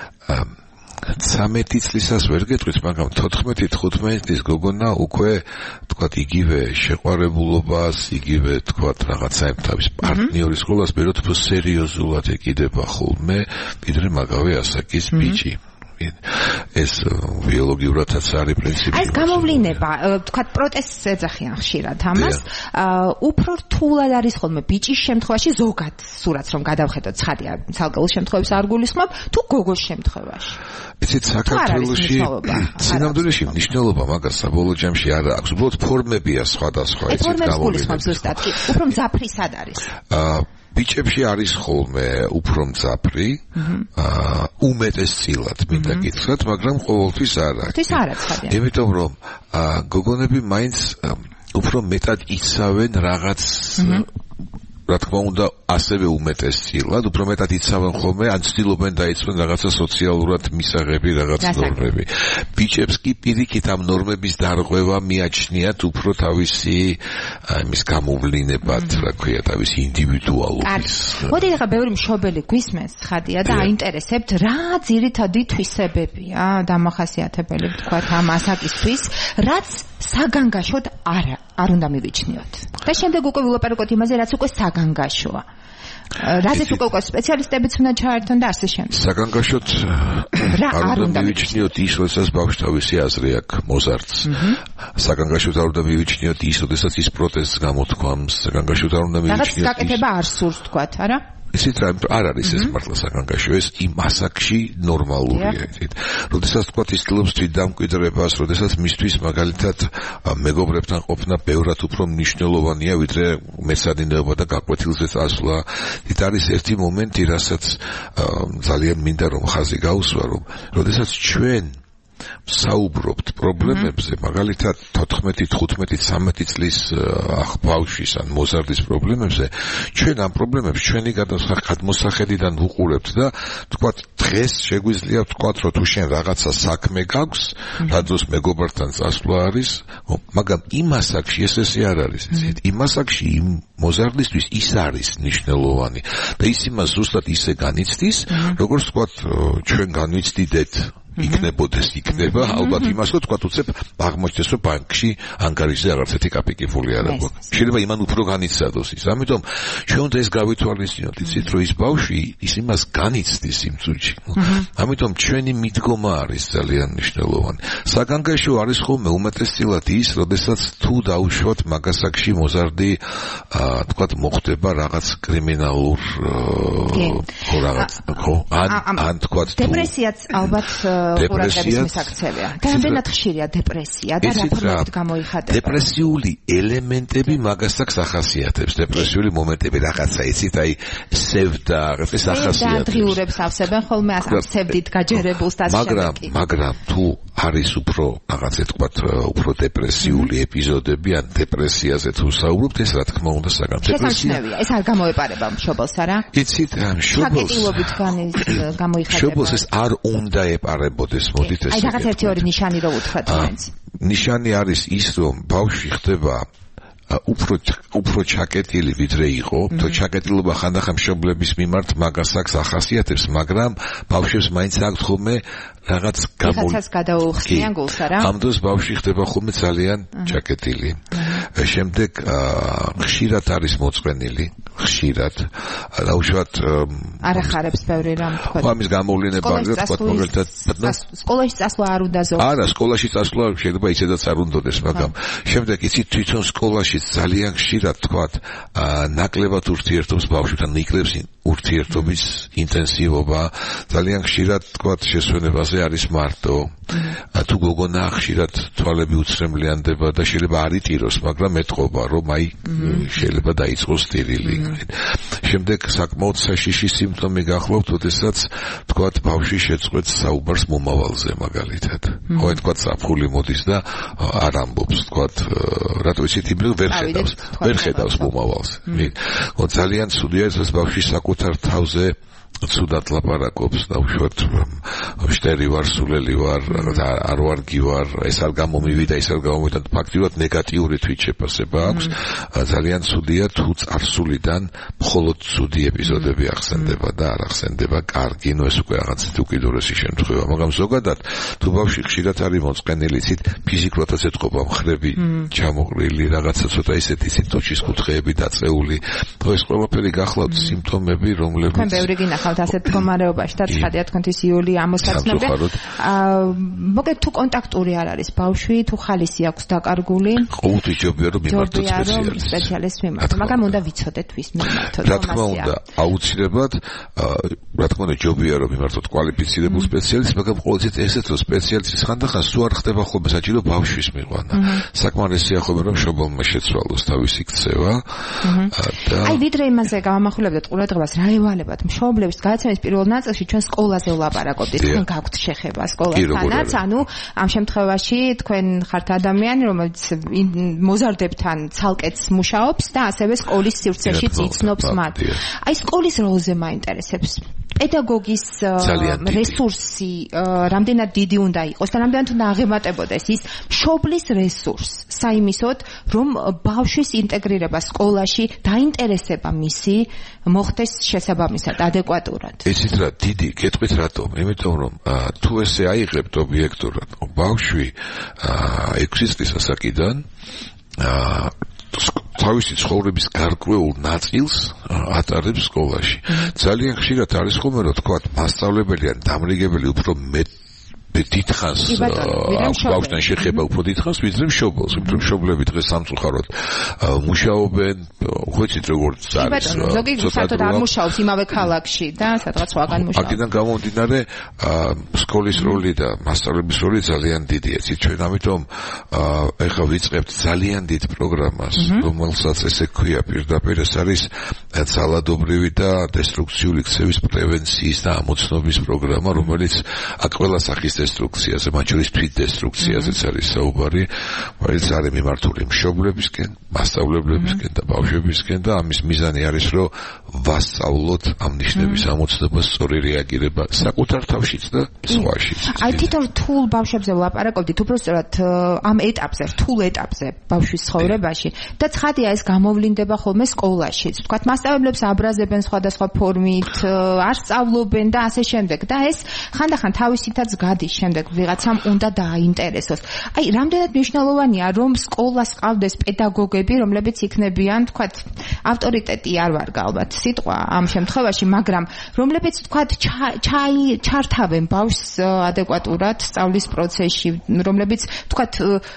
ცამეტი წლისას ვერ გეტყვით, მაგრამ თოთხმეტი თხუთმეტი წლის გოგონა უკვე თქვათ იგივე შეყვარებულობას, იგივე თქვათ რაღაცაებ თავის პარტნიორის ყოლას ბეროთ უფრო სერიოზულად ეკიდება ხოლმე, ვიდრე მაგავე ასაკის ბიჭი. ეს ბიოლოგიურადაც არის პრინციპი. ეს გამოვლინება, თქვათ, პროტესტს ეძახიან ხშირად ამას. უფრო რთულად არის ხოლმე ბიჭის შემთხვევაში, ზოგად სურათს რომ გადავხედოთ, ცხადია, ცალკეულ შემთხვევებს არ გულისხმობ, თუ გოგოს შემთხვევაში. იცით, საქართველოში სინამდვილეში მნიშვნელობა მაგას საბოლოო ჯამში არ აქვს. უბრალოდ ფორმებია სხვადასხვა, იცით, გამოვლინება. უფრო მძაფრი სად არის? აა ბიჭებში არის ხოლმე უფრო მძაფრი, აა უმეტესწილად მინდა გითხრათ, მაგრამ ყოველთვის არა. თვის არა ცხადია. იმიტომ რომ აა გოგონები მაინც უფრო მეტად იცავენ რაღაც რა თქმა უნდა ასევე უმეტესწილად, უფრო მეტად იცავენ ხოლმე, ან ცდილობენ დაიცვენ რაღაცა სოციალურად მისაღები რაღაც ნორმები. ბიჭებს კი პირიქით ამ ნორმების დარღვევა მიაჩნიათ უფრო თავისი იმის გამოვლინებად, რა ქვია, თავისი ინდივიდუალობის. მოდი ახლა ბევრი მშობელი გვისმენს, ხადია და აინტერესებთ რა ძირითადი თვისებებია დამახასიათებელი თქვა ამ ასაკისთვის, რაც საგანგაშოდ არ არ უნდა მივიჩნიოთ. და შემდეგ უკვე ვილაპარაკოთ იმაზე, რაც უკვე საგანგაშოა. რაზეც უკვე უკვე სპეციალისტებიც უნდა ჩაერთონ და ასე შემდეგ. საგანგაშოდ არ უნდა მივიჩნიოთ ის, როდესაც ბავშვს თავისი აზრი აქვს მოზარდს. საგანგაშოდ არ უნდა მივიჩნიოთ ის, როდესაც ის პროტესტს გამოთქვამს. საგანგაშოდ არ უნდა მივიჩნიოთ ის. რაღაც გაკეთება არ სურს თქვათ, არა? ისიც არ არის ეს მართლა საგანგაშო, ეს იმ ასაკში ნორმალურია, იცით. როდესაც თქვა ის ცდილობს თვითდამკვიდრებას, როდესაც მისთვის მაგალითად მეგობრებთან ყოფნა ბევრად უფრო მნიშვნელოვანია, ვიდრე მეცადინეობა და გაკვეთილზე წასვლა. ის არის ერთი მომენტი, რასაც ძალიან მინდა რომ ხაზი გაუსვა, რომ როდესაც ჩვენ საუბრობთ პრობლემებზე, მაგალითად თოთხმეტი, თხუთმეტი, ცამეტი წლის ბავშვის ან მოზარდის პრობლემებზე, ჩვენ ამ პრობლემებს ჩვენი გადმოსახედიდან ვუყურებთ და თქვათ დღეს შეგვიძლია ვთქვათ, რომ თუ შენ რაღაცა საქმე გაქვს, რა დროს მეგობართან წასვლა არის, მაგრამ იმ ასაკში ეს ესე არ არის, იცით? იმ ასაკში იმ მოზარდისთვის ის არის მნიშვნელოვანი და ის იმას ზუსტად ისე განიცდის, როგორც თქვათ ჩვენ განვიცდიდეთ იქნებოდეს იქნება, ალბათ იმას რომ თქვა უცებ აღმოჩნდეს რომ ბანკში ანგარიშზე რაღაც ერთი კაპიკიფული არ აქვს. შეიძლება იმან უფრო განიცადოს ის. ამიტომ ჩვენ უნდა ეს გავითვალისწინოთ, იცით რომ ის ბავშვი ის იმას განიცდის იმ წუთში. ამიტომ ჩვენი მიდგომა არის ძალიან მნიშვნელოვანი. საგანგაშო არის ხოლმე უმეტესწილად ის, როდესაც თუ დაუშვათ მაგასაკში მოზარდი თქვა მოხდება რაღაც კრიმინალურ ხო რაღაც ხო ან ან თქვა დეპრესიაც ალბათ ყურადღების მისაქცევია. რამდენად ხშირია დეპრესია და რა ფორმით გამოიხატება? დეპრესიული ელემენტები მაგასაკს ახასიათებს. დეპრესიული მომენტები რაღაცა იცით, აი სევდა, რაღაცა ახასიათებს. დაგრიურებს ავსებენ ხოლმე ამ სევდით გაჯერებულს და ასე მაგრამ მაგრამ თუ არის უფრო რაღაცა თქვა უფრო დეპრესიული ეპიზოდები ან დეპრესიაზე თუ საუბრობთ, ეს რა თქმა უნდა საგანგაშოა. შესაძლებელია, ეს არ გამოეპარება მშობელს, არა? იცით, მშობელს საკეთილობით გამოიხატება. მშობელს ეს არ უნდა ეპარება ბოდეს მოდით ეს. აი რაღაც ერთი ორი ნიშანი რო უთხრათ მაინც. ნიშანი არის ის, რომ ბავშვი ხდება უფრო უფრო ჩაკეტილი ვიდრე იყო, თუ ჩაკეტილობა ხანდახან მშობლების მიმართ მაგასაკს ახასიათებს, მაგრამ ბავშვებს მაინც აქვს ხოლმე რაღაც გამოიწვევს გადაუხსნიან გულს, არა? ამ დროს ბავშვი ხდება ხოლმე ძალიან ჩაკეტილი. შემდეგ ხშირად არის მოწყენილი, ხშირად. დაუშვათ არ ახარებს ბევრი რამ თქვა. ხო, ამის გამოვლენა ბაგრად თქვა, მაგალითად, სკოლაში წასვლა არ უნდა ზოგს. არა, სკოლაში წასვლა შეიძლება ისედაც არ უნდადეს, მაგრამ შემდეგ იცით თვითონ სკოლაში ძალიან ხშირად თქვათ, ნაკლებად ურთიერთობს ბავშვთან, ნიკლებს ურთიერთობის ინტენსივობა, ძალიან ხშირად თქვათ შესვენებაზე არის მარტო. თუ გოგონა ხშირად თვალები უცრემლიანდება და შეიძლება არ იტიროს, მაგრამ ეთყობა, რომ აი შეიძლება დაიწყოს სტირილი. შემდეგ საკმაოდ საშიში სიმპტომი გახლავთ, როდესაც თქვათ ბავშვი შეწყვეტს საუბარს მომავალზე მაგალითად. ხო, თქვათ საფხული მოდის და არ ამბობს, თქვათ რატო იცით იმ ვერ ხედავს, ვერ ხედავს მომავალს. ხო, ძალიან ცუდია ეს ბავშვი საკუთარ თავზე ცუდად ლაპარაკობს და უშუალოდ შტერი ვარ, სულელი ვარ, არ ვარგი ვარ, ეს არ გამომივიდა, ეს არ გამომივიდა, ფაქტიურად ნეგატიური თვითშეფასება აქვს. ძალიან ცუდია თუ წარსულიდან მხოლოდ ცუდი ეპიზოდები ახსენდება და არ ახსენდება კარგი, ნუ ეს უკვე რაღაც უკიდურესი შემთხვევა, მაგრამ ზოგადად თუ ბავშვი ხშირად არის მოწყენილი, იცით, ფიზიკურადაც ეთყობა მხრები ჩამოყრილი, რაღაცა ცოტა ისეთი სიტუაციის კუთხეები დაწეული. ეს ყველაფერი გახლავთ სიმპტომები, რომლებიც ხავთ ასეთ მდგომარეობაში და ცხადია თქვენთვის იული ამოსაცნობია. აა მოგეთ თუ კონტაქტური არ არის ბავშვი, თუ ხალისი აქვს დაკარგული? ყოველთვის ჯობია რომ მიმართოთ სპეციალისტს. სპეციალისტს მიმართოთ, მაგრამ უნდა ვიცოდეთ ვის მიმართოთ. რა თქმა უნდა, აუცილებლად, რა თქმა უნდა ჯობია რომ მიმართოთ კვალიფიცირებულ სპეციალისტს, მაგრამ ყოველთვის ესეც რომ სპეციალისტის ხანდახან სულ არ ხდება ხოლმე საჭირო ბავშვის მიყვანა. საკმარისია ხოლმე რომ მშობელმა შეცვალოს თავისი ქცევა. აი ვიდრე იმაზე გავამახვილებდეთ ყურადღებას რა ევალებათ მშობლებს გადაცემის პირველ ნაწილში ჩვენ სკოლაზე ვლაპარაკობდით თქვენ გაქვთ შეხება სკოლასთანაც ანუ ამ შემთხვევაში თქვენ ხართ ადამიანი რომელიც მოზარდებთან ცალკეც მუშაობს და ასევე სკოლის სივრცეში იცნობს მათ აი სკოლის როლზე მაინტერესებს პედაგოგის რესურსი რამდენად დიდი უნდა იყოს და რამდენად უნდა აღემატებოდეს ის მშობლის რესურს საიმისოდ რომ ბავშვის ინტეგრირება სკოლაში დაინტერესება მისი მოხდეს შესაბამისად ადეკვატურად ესეთ რა დიდი კეთყვით რატომ იმიტომ რომ თუ ესე აიღებთ ობიექტურად ბავშვი ექვსი წლის ასაკიდან თავისი ცხოვრების გარკვეულ ნაწილს ატარებს სკოლაში. ძალიან ხშირად არის ხოლმე რომ თქვა მასწავლებელი ან დამრიგებელი უფრო მეტ დიდხანს ბავშვთან შეხება უფრო დიდხანს ვიდრე მშობელს, ვიდრე მშობლები დღეს სამწუხაროდ მუშაობენ, ხვეცით როგორც არის. ზოგი საერთოდ არ მუშაობს იმავე ქალაქში და სადღაც სხვაგან მუშაობს. აქედან გამომდინარე სკოლის როლი და მასწავლების როლი ძალიან დიდია. იცით ჩვენ ამიტომ ეხლა ვიწყებთ ძალიან დიდ პროგრამას, რომელსაც ესე ქვია პირდაპირ ეს არის ძალადობრივი და დესტრუქციული ქცევის პრევენციის და ამოცნობის პროგრამა, რომელიც აქ ყველა სახის დესტრუქციაზე, მათ შორის თვით დესტრუქციაზეც არის საუბარი, რომელიც არის მიმართული მშობლებისკენ, მასწავლებლებისკენ და ბავშვებისკენ და ამის მიზანი არის, რომ ვასწავლოთ ამ ნიშნების ამოცნობას სწორი რეაგირება საკუთარ თავშიც და სხვაშიც. აი თვითონ რთულ ბავშვებზე ვლაპარაკობდით, უბრალოდ ამ ეტაპზე, რთულ ეტაპზე ბავშვის ცხოვრებაში და ცხადია ეს გამოვლინდება ხოლმე სკოლაშიც. ვთქვათ, მასწავლებლებს აბრაზებენ სხვადასხვა ფორმით, არ სწავლობენ და ასე შემდეგ და ეს ხანდახან თავისითაც გადის შემდეგ ვიღაცამ უნდა დააინტერესოს. აი, რამდენად მნიშვნელოვანია რომ სკოლას ყავდეს პედაგოგები, რომლებიც იქნებიან, ვთქვათ, ავტორიტეტი არ ვარ ალბათ სიტყვა ამ შემთხვევაში, მაგრამ რომლებიც ვთქვათ, ჩართავენ ბავშვს ადეკვატურად სწავლის პროცესში, რომლებიც ვთქვათ,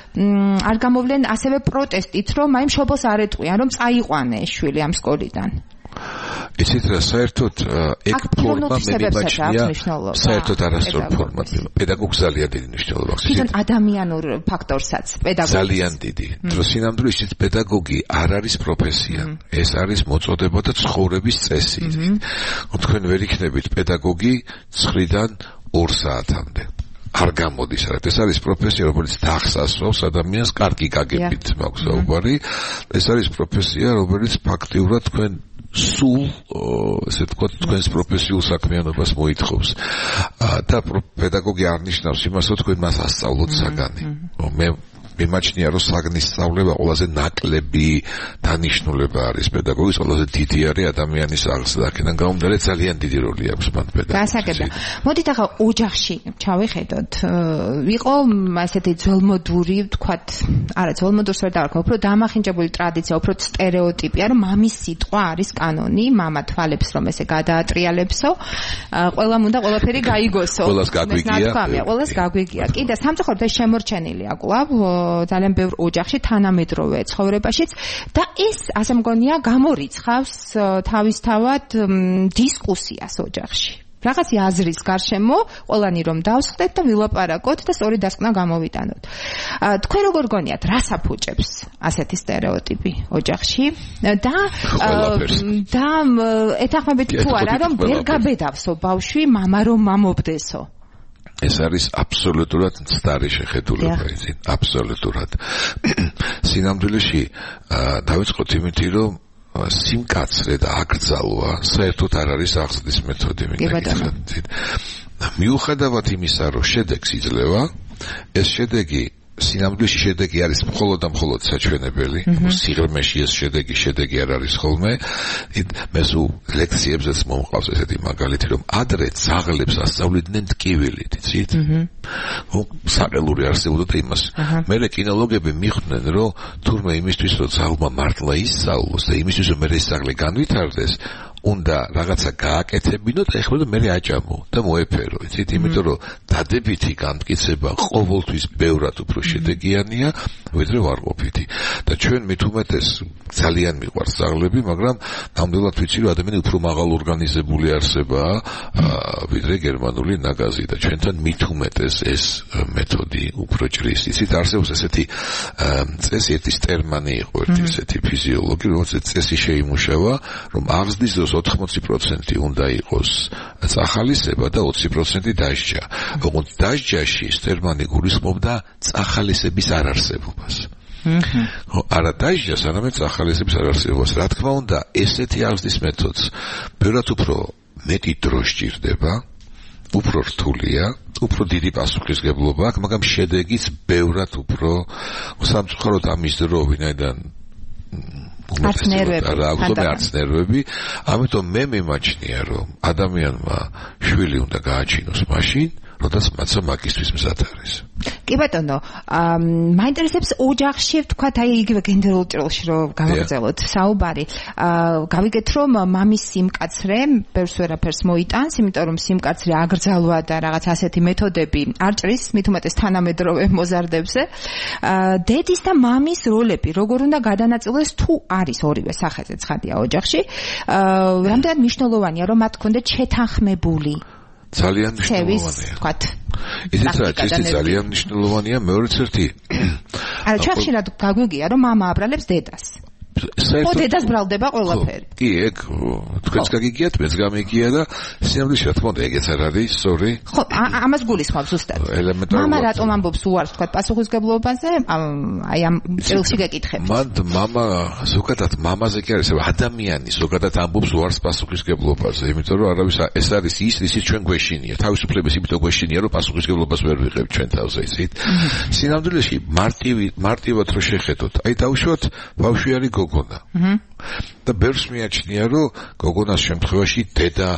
არ გამოვლენ ასევე პროტესტით, რომ აი მშობელს არ ეტყვიან, რომ წაიყვანე შვილი ამ სკოლიდან. ისეთ რა საერთოდ ეგ ფორმა მე მიმაჩნია საერთოდ არასწორ ფორმად პედაგოგს ძალიან დიდი მნიშვნელობა აქვს თვითონ ადამიანურ ფაქტორსაც პედაგოგი ძალიან დიდი დროს სინამდვილეში ისეთ პედაგოგი არ არის პროფესია ეს არის მოწოდება და ცხოვრების წესი თქვენ ვერ იქნებით პედაგოგი ცხრიდან ორ საათამდე არ გამოდის რა ეს არის პროფესია რომელიც დახსასრავს ადამიანს კარგი გაგებით მაქვს საუბარი ეს არის პროფესია რომელიც ფაქტიურად თქვენ სულ ესე ვთქვათ თქვენს პროფესიულ საქმიანობას მოითხოვს და პედაგოგი არ ნიშნავს იმას რომ თქვენ მას ასწავლოთ საგანი მე მიმაჩნია რომ საგნის სწავლება ყველაზე ნაკლები დანიშნულება არის პედაგოგის ყველაზე დიდი არის ადამიანის აღზრდა და აქედან გამომდინარე ძალიან დიდი როლი აქვს მან პედაგოგს გასაგებია მოდით ახლა ოჯახში ჩავიხედოთ იყო ასეთი ძველმოდური ვთქვათ არა ძველმოდურს ვერ დავარქვა უფრო დამახინჯებული ტრადიცია უფრო სტერეოტიპია რომ მამის სიტყვა არის კანონი მამა თვალებს რომ ესე გადაატრიალებსო ყველამ უნდა ყველაფერი გაიგოსო ყველას გაგვიგია ყველას გაგვიგია კი და სამწუხაროდ ეს შემორჩენილია კვლავ ძალიან ბევრ ოჯახში თანამედროვე ცხოვრებაშიც და ეს ასე მგონია გამორიცხავს თავისთავად დისკუსიას ოჯახში. რაღაცი აზრის გარშემო ყველანი რომ დავსხდეთ და ვილაპარაკოთ და სწორი დასკვნა გამოვიტანოთ. თქვენ როგორ გონიათ რას აფუჭებს ასეთი სტერეოტიპი ოჯახში და და ეთანხმებით თუ არა რომ ვერ გაბედავსო ბავშვი მამა რომ მამობდესო ეს არის აბსოლუტურად მცდარი შეხედულება იცი აბსოლუტურად სინამდვილეში დავიწყოთ იმით რომ სიმკაცრე და აკრძალვა საერთოდ არ არის აღზრდის მეთოდი მიუხედავად იმისა რომ შედეგს იძლევა ეს შედეგი სინამდვილეში შედეგი არის მხოლოდ და მხოლოდ საჩვენებელი, სიღრმეში ეს შედეგი შედეგი არ არის ხოლმე. მე სულ ლექციებზეც მომყავს ესეთი მაგალითი, რომ ადრე ძაღლებს ასწავლიდნენ ტკივილით, იცით? ო საყელური არსებობდა იმას. მერე კინოლოგები მიხვდნენ, რომ თურმე იმისთვის, რომ ძაღლმა მართლა ისწავლოს და იმისთვის, რომ მერე ეს ძაღლი განვითარდეს, უნდა რაღაცა გააკეთებინოთ, ეხლა მე აჭამო და მოეფერო, იცით, იმიტომ რომ დადებითი განმტკიცება ყოველთვის ბევრად უფრო შედეგიანია, ვიდრე ვარყოფითი. და ჩვენ მით უმეტეს ძალიან მიყვარს ძაღლები, მაგრამ ნამდვილად ვიცი, რომ ადამიანი უფრო მაღალ ორგანიზებული არსებაა, ვიდრე გერმანული ნაგაზი და ჩვენთან მით უმეტეს ეს მეთოდი უფრო ჭრის. იცით, არსებობს ესეთი წესი, ერთი სტერმანი იყო, ერთი ესეთი ფიზიოლოგი, რომელსაც წესი შეიმუშავა, რომ აღზრდის ოთხმოცი პროცენტი უნდა იყოს წახალისება და ოცი პროცენტი დასჯა. ოღონდ დასჯაში სტერმანი გულისხმობდა წახალისების არარსებობას. არა დასჯას, არამედ წახალისების არარსებობას. რა თქმა უნდა, ესეთი აღზრდის მეთოდს ბევრად უფრო მეტი დრო სჭირდება, უფრო რთულია, უფრო დიდი პასუხისგებლობა აქვს, მაგრამ შედეგიც ბევრად უფრო სამწუხაროდ ამის დრო ვინაიდან არც ნერვები, არც ნერვები, ამიტომ მე მიმაჩნია, რომ ადამიანმა შვილი უნდა გააჩინოს მაშინ, როდესაც მაცა მაგისტრის მზად არის. კი ბატონო, მაინტერესებს ოჯახში ვთქვათ, აი იგივე გენდერულ ჭრილში რომ გავაგრძელოთ საუბარი. გავიგეთ, რომ მამის სიმკაცრე ბევრს ვერაფერს მოიტანს, იმიტომ რომ სიმკაცრე აკრძალვა და რაღაც ასეთი მეთოდები არ ჭრის, მით უმეტეს თანამედროვე მოზარდებზე. დედის და მამის როლები როგორ უნდა გადანაწილდეს თუ არის ორივე სახეზე ცხადია ოჯახში? რამდენად მნიშვნელოვანია, რომ მათ ქონდეთ შეთანხმებული ძალიან მნიშვნელოვანია. ვთქვათ. ისიც რა, ისიც ძალიან მნიშვნელოვანია, მეორეც ერთი. არა, ჩვენ ხშირად გაგვიგია, რომ მამა აბრალებს დედას. ხო, დედას ბრალდება ყველაფერი. კი, ეგ თქვენც გაგიგიათ, მეც გამიგია და სინამდვილეში რა თქმა უნდა ეგეც არ არის, სწორი. ხო, ამას გულისხმობ ზუსტად. მამა რატომ ამბობს უარს თქვათ პასუხისგებლობაზე, აი ამ წელში გეკითხებით. მან მამა ზოგადად მამაზე კი არის, ადამიანი ზოგადად ამბობს უარს პასუხისგებლობაზე, იმიტომ რომ არავის ეს არის ის, ისიც ჩვენ გვეშინია. თავისუფლების იმიტომ გვეშინია, რომ პასუხისგებლობას ვერ ვიღებთ ჩვენ თავზე, იცით? სინამდვილეში მარტივი მარტივად რო შეხედოთ, აი დავუშვათ ბავშვი არის გოგონა. და ბევრს მიაჩნია, რომ გოგონას შემთხვევაში დედა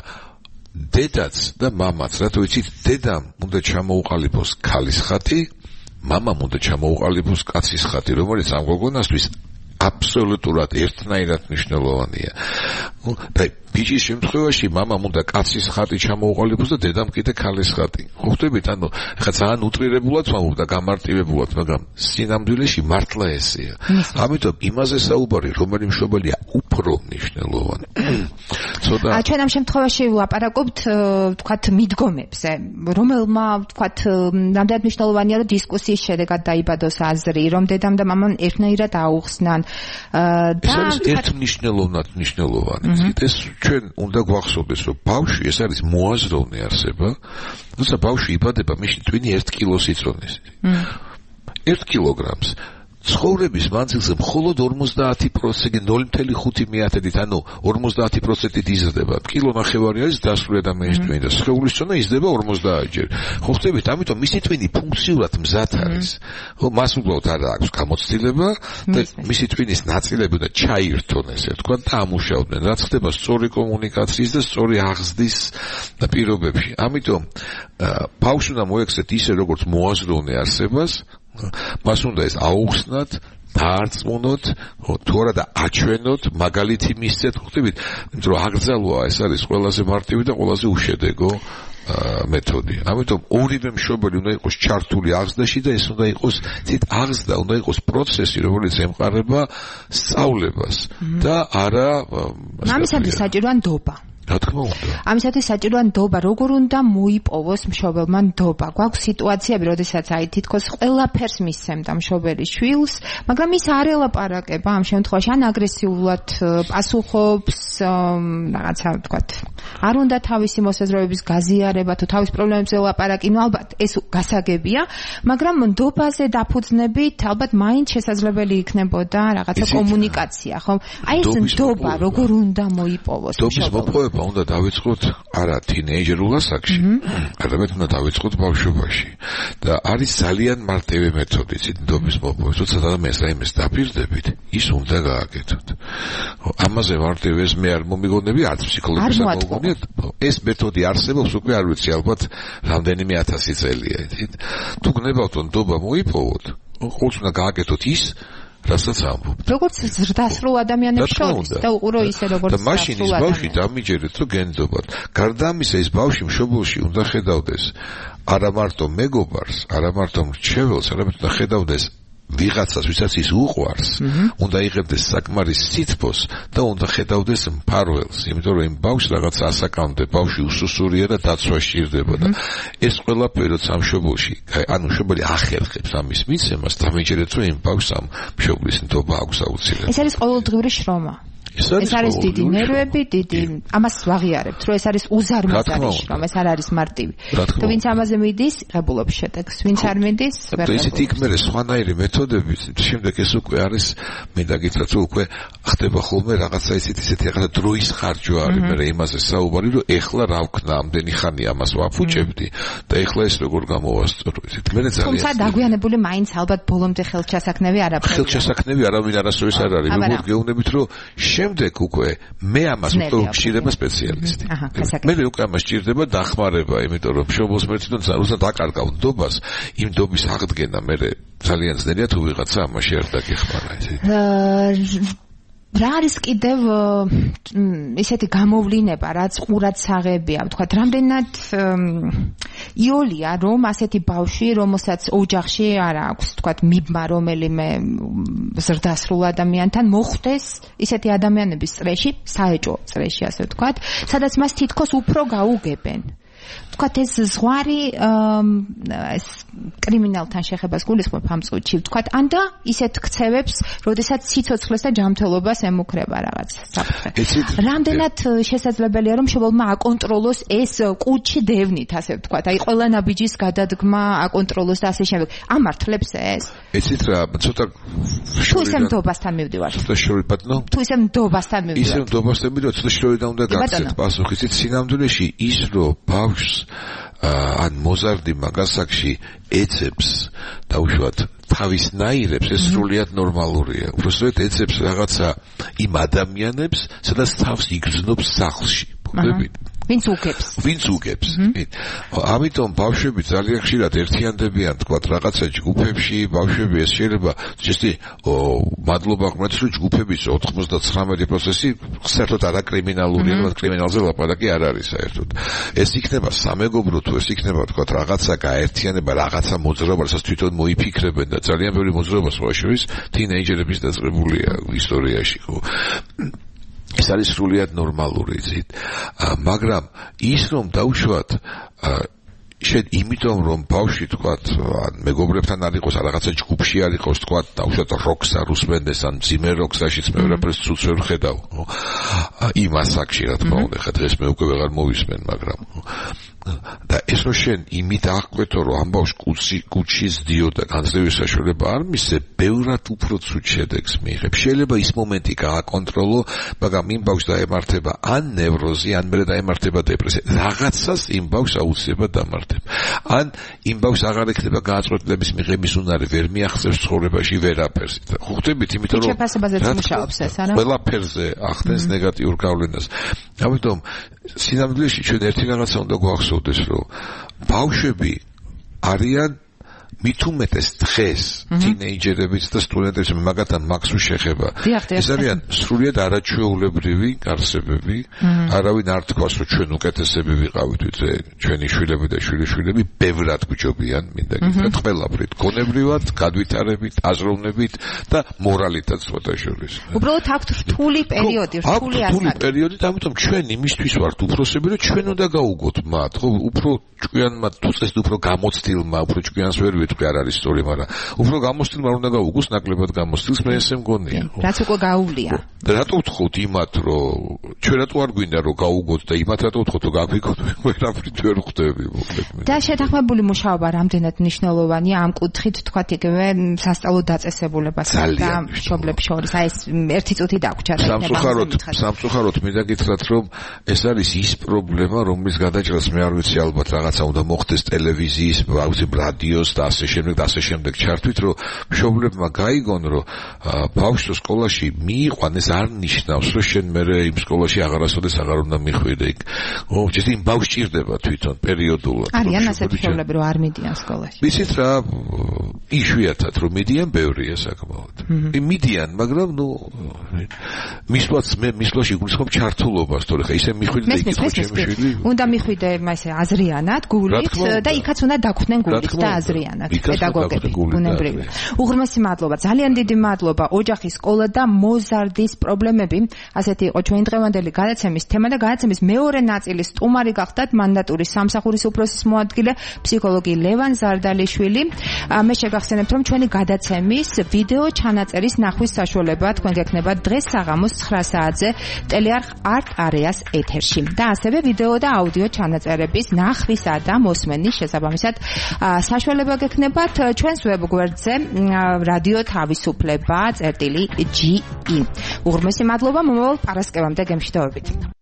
დედაც და მამაც, რატო იცით, დედამ უნდა ჩამოუყალიბოს ქალის ხატი, მამამ უნდა ჩამოუყალიბოს კაცის ხატი, რომელიც ამ გოგონასთვის აბსოლუტურად ერთნაირად მნიშვნელოვანია. და ბიჭის შემთხვევაში მამამ უნდა კაცის ხატი ჩამოუყალიბოს და დედამ კიდე ქალის ხატი. ხო ხვდებით, ანუ ხა ძალიან უტრირებულად ვამბობ და გამარტივებულად, მაგრამ სინამდვილეში მართლა ესეა. ამიტომ იმაზე საუბარი, რომელი მშობელია უფრო მნიშვნელოვანი. ცოტა ა ჩვენ ამ შემთხვევაში ვლაპარაკობთ, ვთქვათ, მიდგომებზე, რომელმა, ვთქვათ, რამდენად მნიშვნელოვანია, რომ დისკუსიის შედეგად დაიბადოს აზრი, რომ დედამ და მამამ ერთნაირად აუხსნან. ეს არის ერთმნიშვნელოვნად მნიშვნელოვანი. ეს ჩვენ უნდა გვახსოვდეს, რომ ბავშვი ეს არის მოაზროვნე არსება, როცა ბავშვი იბადება, მის ტვინი ერთ კილოს იწონის. ერთ კილოგრამს ცხოვრების მანძილზე მხოლოდ ორმოცდაათი პროცენტი ნული კომა ხუთი მეათედით, ანუ ორმოცდაათი პროცენტით იზრდება. კილო ნახევარი არის დასრულდა ადამიანის ტვინი და სხეულის წონა იზრდება ორმოცდაათჯერ. ხო ხვდებით, ამიტომ მისი ტვინი ფუნქციურად მზად არის. ხო, მას უბრალოდ არ აქვს გამოცდილება და მისი ტვინის ნაწილები უნდა ჩაირთონ, ესე ვთქვა, და ამუშავდნენ, რაც ხდება სწორი კომუნიკაციის და სწორი აღზრდის პირობებში. ამიტომ ბავშვს უნდა მოექცეთ ისე, როგორც მოაზროვნე არსებას, მას უნდა ეს აუხსნათ, დაარწმუნოთ, თუ არა და აჩვენოთ, მაგალითი მისცეთ, ხვდებით, იმიტომ რომ აკრძალვა ეს არის ყველაზე მარტივი და ყველაზე უშედეგო მეთოდი. ამიტომ ორივე მშობელი უნდა იყოს ჩართული აღზრდაში და ეს უნდა იყოს თით აღზრდა, უნდა იყოს პროცესი, რომელიც ემყარება სწავლებას და არა მამისადმი საჭიროა ნდობა. რა თქმა უნდა. ამისათვის საჭიროა ნდობა, როგორ უნდა მოიპოვოს მშობელმა ნდობა. გვაქვს სიტუაციები, როდესაც აი თითქოს ყველაფერს მისცემდა მშობელი შვილს, მაგრამ ის არ ელაპარაკება ამ შემთხვევაში, ან აგრესიულად პასუხობს, რაღაცა ვთქვათ, არ უნდა თავისი მოსაზრებების გაზიარება თუ თავის პრობლემებზე ლაპარაკი, ნუ ალბათ ეს გასაგებია, მაგრამ ნდობაზე დაფუძნებით ალბათ მაინც შესაძლებელი იქნებოდა რაღაცა კომუნიკაცია, ხო? აი ეს ნდობა როგორ უნდა მოიპოვოს? ნდობის მოპოვება უნდა დავიწყოთ არა თინეიჯერულ ასაკში, არამედ უნდა დავიწყოთ ბავშვობაში. და არის ძალიან მარტივი მეთოდი ნდობის მოპოვების, როცა ადამიანს რაიმეს დაპირდებით, ის უნდა გააკეთოთ. ამაზე მარტივი ეს მე არ მომიგონები, არც ფსიქოლოგებს არ მომიგონია. ეს მეთოდი არსებობს უკვე არ ვიცი ალბათ რამდენიმე ათასი წელია, იცით? თუ გნებავთ ნდობა მოიპოვოთ, ყოველთვის უნდა გააკეთოთ ის რასაც ამბობთ. როგორც ზრდასრულ ადამიანებს შორის და უყურო ისე როგორც და მაშინ ის ბავშვი დამიჯერეთ რომ გენდობათ. გარდა ამისა ის ბავშვი მშობლში უნდა ხედავდეს არა მარტო მეგობარს, არა მარტო მრჩეველს, არამედ უნდა ხედავდეს ვიღაცას, ვისაც ის უყვარს, უნდა იღებდეს საკმარის სითბოს და უნდა ხედავდეს მფარველს, იმიტომ რომ იმ ბავშვს რაღაც ასაკამდე ბავშვი უსუსურია და დაცვა სჭირდება და ეს ყველაფერი როცა მშობლში, ანუ მშობელი ახერხებს ამის მიცემას, დამიჯერეთ რომ იმ ბავშვს ამ მშობლის ნდობა აქვს აუცილებლად. ეს არის ყოველდღიური შრომა. ეს არის დიდი ნერვები, დიდი ამას ვაღიარებთ, რომ ეს არის უზარმაზარი შრომა, ეს არ არის მარტივი. თუ ვინც ამაზე მიდის, ღებულობს შედეგს, ვინც არ მიდის, ვერ ღებულობს. ისეთი იქ მე სხვანაირი მეთოდები, შემდეგ ეს უკვე არის, მე დაგითხრათ, რომ უკვე ხდება ხოლმე რაღაცა ისეთი ისეთი რაღაცა დროის ხარჯვა არის, მე იმაზე საუბარი, რომ ეხლა რა ვქნა, ამდენი ხანი ამას ვაფუჭებდი და ეხლა ეს როგორ გამოვასწორო, ისეთ მე ძალიან. თუმცა დაგვიანებული მაინც ალბათ ბოლომდე ხელჩასაქმნები არაფერი. ხელჩასაქმნები არავინ არასოდეს არ არის, როგორ გეუბნებით, რომ შემდეგ უკვე მე ამას უფრო გჭირდება სპეციალისტი. მე უკვე ამას გჭირდება დახმარება, იმიტომ რომ მშობლს მერცინონ ზარუზა დაკარგავ ნდობას, იმ ნდობის აღდგენა მე ძალიან ძნელია თუ ვიღაცა ამაში არ დაგეხმარა ესე. რა არის კიდევ ისეთი გამოვლინება, რაც ყურადსაღებია, ვთქვათ, რამდენად იოლია, რომ ასეთი ბავშვი, რომელსაც ოჯახში არ აქვს, ვთქვათ, მიბმა რომელიმე ზრდასრულ ადამიანთან მოხვდეს ისეთი ადამიანების წრეში, საეჭვო წრეში, ასე ვთქვათ, სადაც მას თითქოს უფრო გაუგებენ. ვთქვათ, ეს ზღვარი ეს კრიმინალთან შეხებას გულისხმობ ამ წუთში, ვთქვათ, ანდა ისეთ ქცევებს, როდესაც სიცოცხლეს და ჯანმრთელობას ემუქრება რაღაც საფრთხე. რამდენად შესაძლებელია, რომ მშობელმა აკონტროლოს ეს კუჩი დევნით, ასე ვთქვათ, აი ყველა ნაბიჯის გადადგმა აკონტროლოს და ასე შემდეგ. ამართლებს ეს? ეცით რა, ცოტა თუ ისე ნდობასთან მივდივართ. ცოტა შორი ბატონო? თუ ისე ნდობასთან მივდივართ. ისე ნდობასთან მივდივართ, ცოტა შორიდან უნდა გაქცეთ პასუხი. იცით, სინამდვილეში ის რომ ბავშვს ან მოზარდი მაგასაკში ეცებს და უშუალოდ თავის ნაირებს ეს სრულიად ნორმალურია. უბრალოდ ეცებს რაღაცა იმ ადამიანებს, სადაც თავს იგრძნობს სახლში. ხვდებით? ვინც უგებს. ვინც უგებს. ამიტომ ბავშვები ძალიან ხშირად ერთიანდებიან, თქვათ, რაღაცა ჯგუფებში, ბავშვები ეს შეიძლება ზუსტი მადლობა ღმერთს, რომ ჯგუფების ოთხმოცდათვრამეტი პროცენტი საერთოდ არაკრიმინალურია, მაგრამ კრიმინალზე ლაპარაკი არ არის საერთოდ. ეს იქნება სამეგობრო თუ ეს იქნება, თქვათ, რაღაცა გაერთიანება, რაღაცა მოძრაობა, რასაც თვითონ მოიფიქრებენ და ძალიან ბევრი მოძრაობა სხვა შორის თინეიჯერების დაწყებულია ისტორიაში, ხო? ეს არის სრულიად ნორმალური იცით, მაგრამ ის რომ დაუშვათ შედ იმიტომ რომ ბავშვი თქვათ ან მეგობრებთან არ იყოს ან რაღაცა ჯგუფში არ იყოს თქვათ დაუშვათ როქს არ უსმენდეს ან მძიმე როქს რაშიც მე ვერაფერს ცუც ვერ ხედავ იმ ასაკში რა თქმა უნდა ხა დღეს მე უკვე ვეღარ მოვისმენ მაგრამ და ეს რო შენ იმით აღკვეთო რომ ამ ბავშვს კუჩი კუჩი ზდიოდა განცდების საშუალება არ მისცე ბევრად უფრო ცუდ შედეგს მიიღებს შეიძლება ის მომენტი გააკონტროლო მაგრამ იმ ბავშვს დაემართება ან ნევროზი ან მე დაემართება დეპრესია რაღაცას იმ ბავშვს აუცილებლად დამართება ან იმ ბავშვს აღარ ექნება გააწყვეტილების მიღების უნარი ვერ მიაღწევს ცხოვრებაში ვერაფერს ხო ხვდებით იმიტომ რომ შეფასებაზეც მუშაობს ეს არა ყველაფერზე ახდენს ნეგატიურ გავლენას ამიტომ სინამდვილეში ჩვენ ერთი რაღაცა უნდა გვახსოვდეს რომ ბავშვები არიან მით უმეტეს დღეს თინეიჯერებიც და სტუდენტებს მაგათთან მაქსუ შეხება ეს არიან სრულიად არაჩვეულებრივი არსებები არავინ არ თქვას რომ ჩვენ უკეთესები ვიყავით ვიდრე ჩვენი შვილები და შვილიშვილები ბევრად გვჯობიან მინდა გითხრათ ყველაფრით გონებრივად გადვითარებით აზროვნებით და მორალითაც სხვათა შორის უბრალოდ აქვთ რთული პერიოდი რთული ასაკი რთული პერიოდი და ამიტომ ჩვენ იმისთვის ვართ უფროსები რომ ჩვენ უნდა გაუგოთ მათ ხო უფრო ჭკვიანმა თუ წეს უფრო გამოცდილმა უფრო ჭკვიანს ვერ სიტყვი არ არის სწორი, მაგრამ უფრო გამოსtildeმა უნდა გაუგოს, ნაკლებად გამოსtildeს, მე ესე მგონია. რაც უკვე გაუვლია. და რატო ვთხოვთ იმათ, რომ ჩვენ რატო არ გვინდა რომ გაუგოთ და იმათ რატო ვთხოვთ რომ გაგვიგოთ, ვერაფრით ვერ ხვდები მოკლედ. და შეთანხმებული მუშაობა რამდენად მნიშვნელოვანია ამ კუთხით, თქვათ იგივე სასწავლო დაწესებულებასა და მშობლებს შორის. აი ეს ერთი წუთი დაგვრჩა და სამწუხაროდ, სამწუხაროდ მინდა გითხრათ, რომ ეს არის ის პრობლემა, რომლის გადაჭრას მე არ ვიცი, ალბათ რაღაცა უნდა მოხდეს ტელევიზიის, აუცილებლად რადიოს და ასე შემდეგ და ასე შემდეგ ჩართვით, რომ მშობლებმა გაიგონ, რომ ბავშვს სკოლაში მიიყვანეს არ ნიშნავს, რომ შენ მერე იმ სკოლაში აღარასოდეს აღარ უნდა მიხვიდე იქ. ო, იმ ბავშვს ჭირდება თვითონ პერიოდულად. არიან ასეთი მშობლები, რომ არ მიდიან სკოლაში. ვიცით რა, იშვიათად რომ მიდიან, ბევრია საკმაოდ. მიდიან, მაგრამ ნუ მისვლაც მე მისვლაში გულისხმობ ჩართულობას, თორე ხა ისე მიხვიდე და იქ ხო ჩემი შვილი. უნდა მიხვიდე ესე აზრიანად, გულით და იქაც უნდა დაგვხდნენ გულით და აზრიანად პედაგოგები. ბუნებრივია. უღრმესი მადლობა, ძალიან დიდი მადლობა. ოჯახის სკოლა და მოზარდის პრობლემები. ასეთი იყო ჩვენ დღევანდელი გადაცემის თემა და გადაცემის მეორე ნაწილის სტუმარი გახდათ მანდატური სამსახურის უფროსის მოადგილე ფსიქოლოგი ლევან ზარდალიშვილი. მე შეგახსენებთ, რომ ჩვენი გადაცემის ვიდეო ჩანაწერის ნახვის საშუალება თქვენ გექნება დღეს საღამოს ცხრა საათზე ტელეარხ არტ არეას ეთერში. და ასევე ვიდეო და აუდიო ჩანაწერების ნახვისა და მოსმენის შესაბამისად საშუალება გექნებათ ჩვენს ვებგვერდზე რადიო თავისუფლება წერტილი ჯი ი. უღრმესი მადლობა მომავალ პარასკევამდე გემშვიდობებით.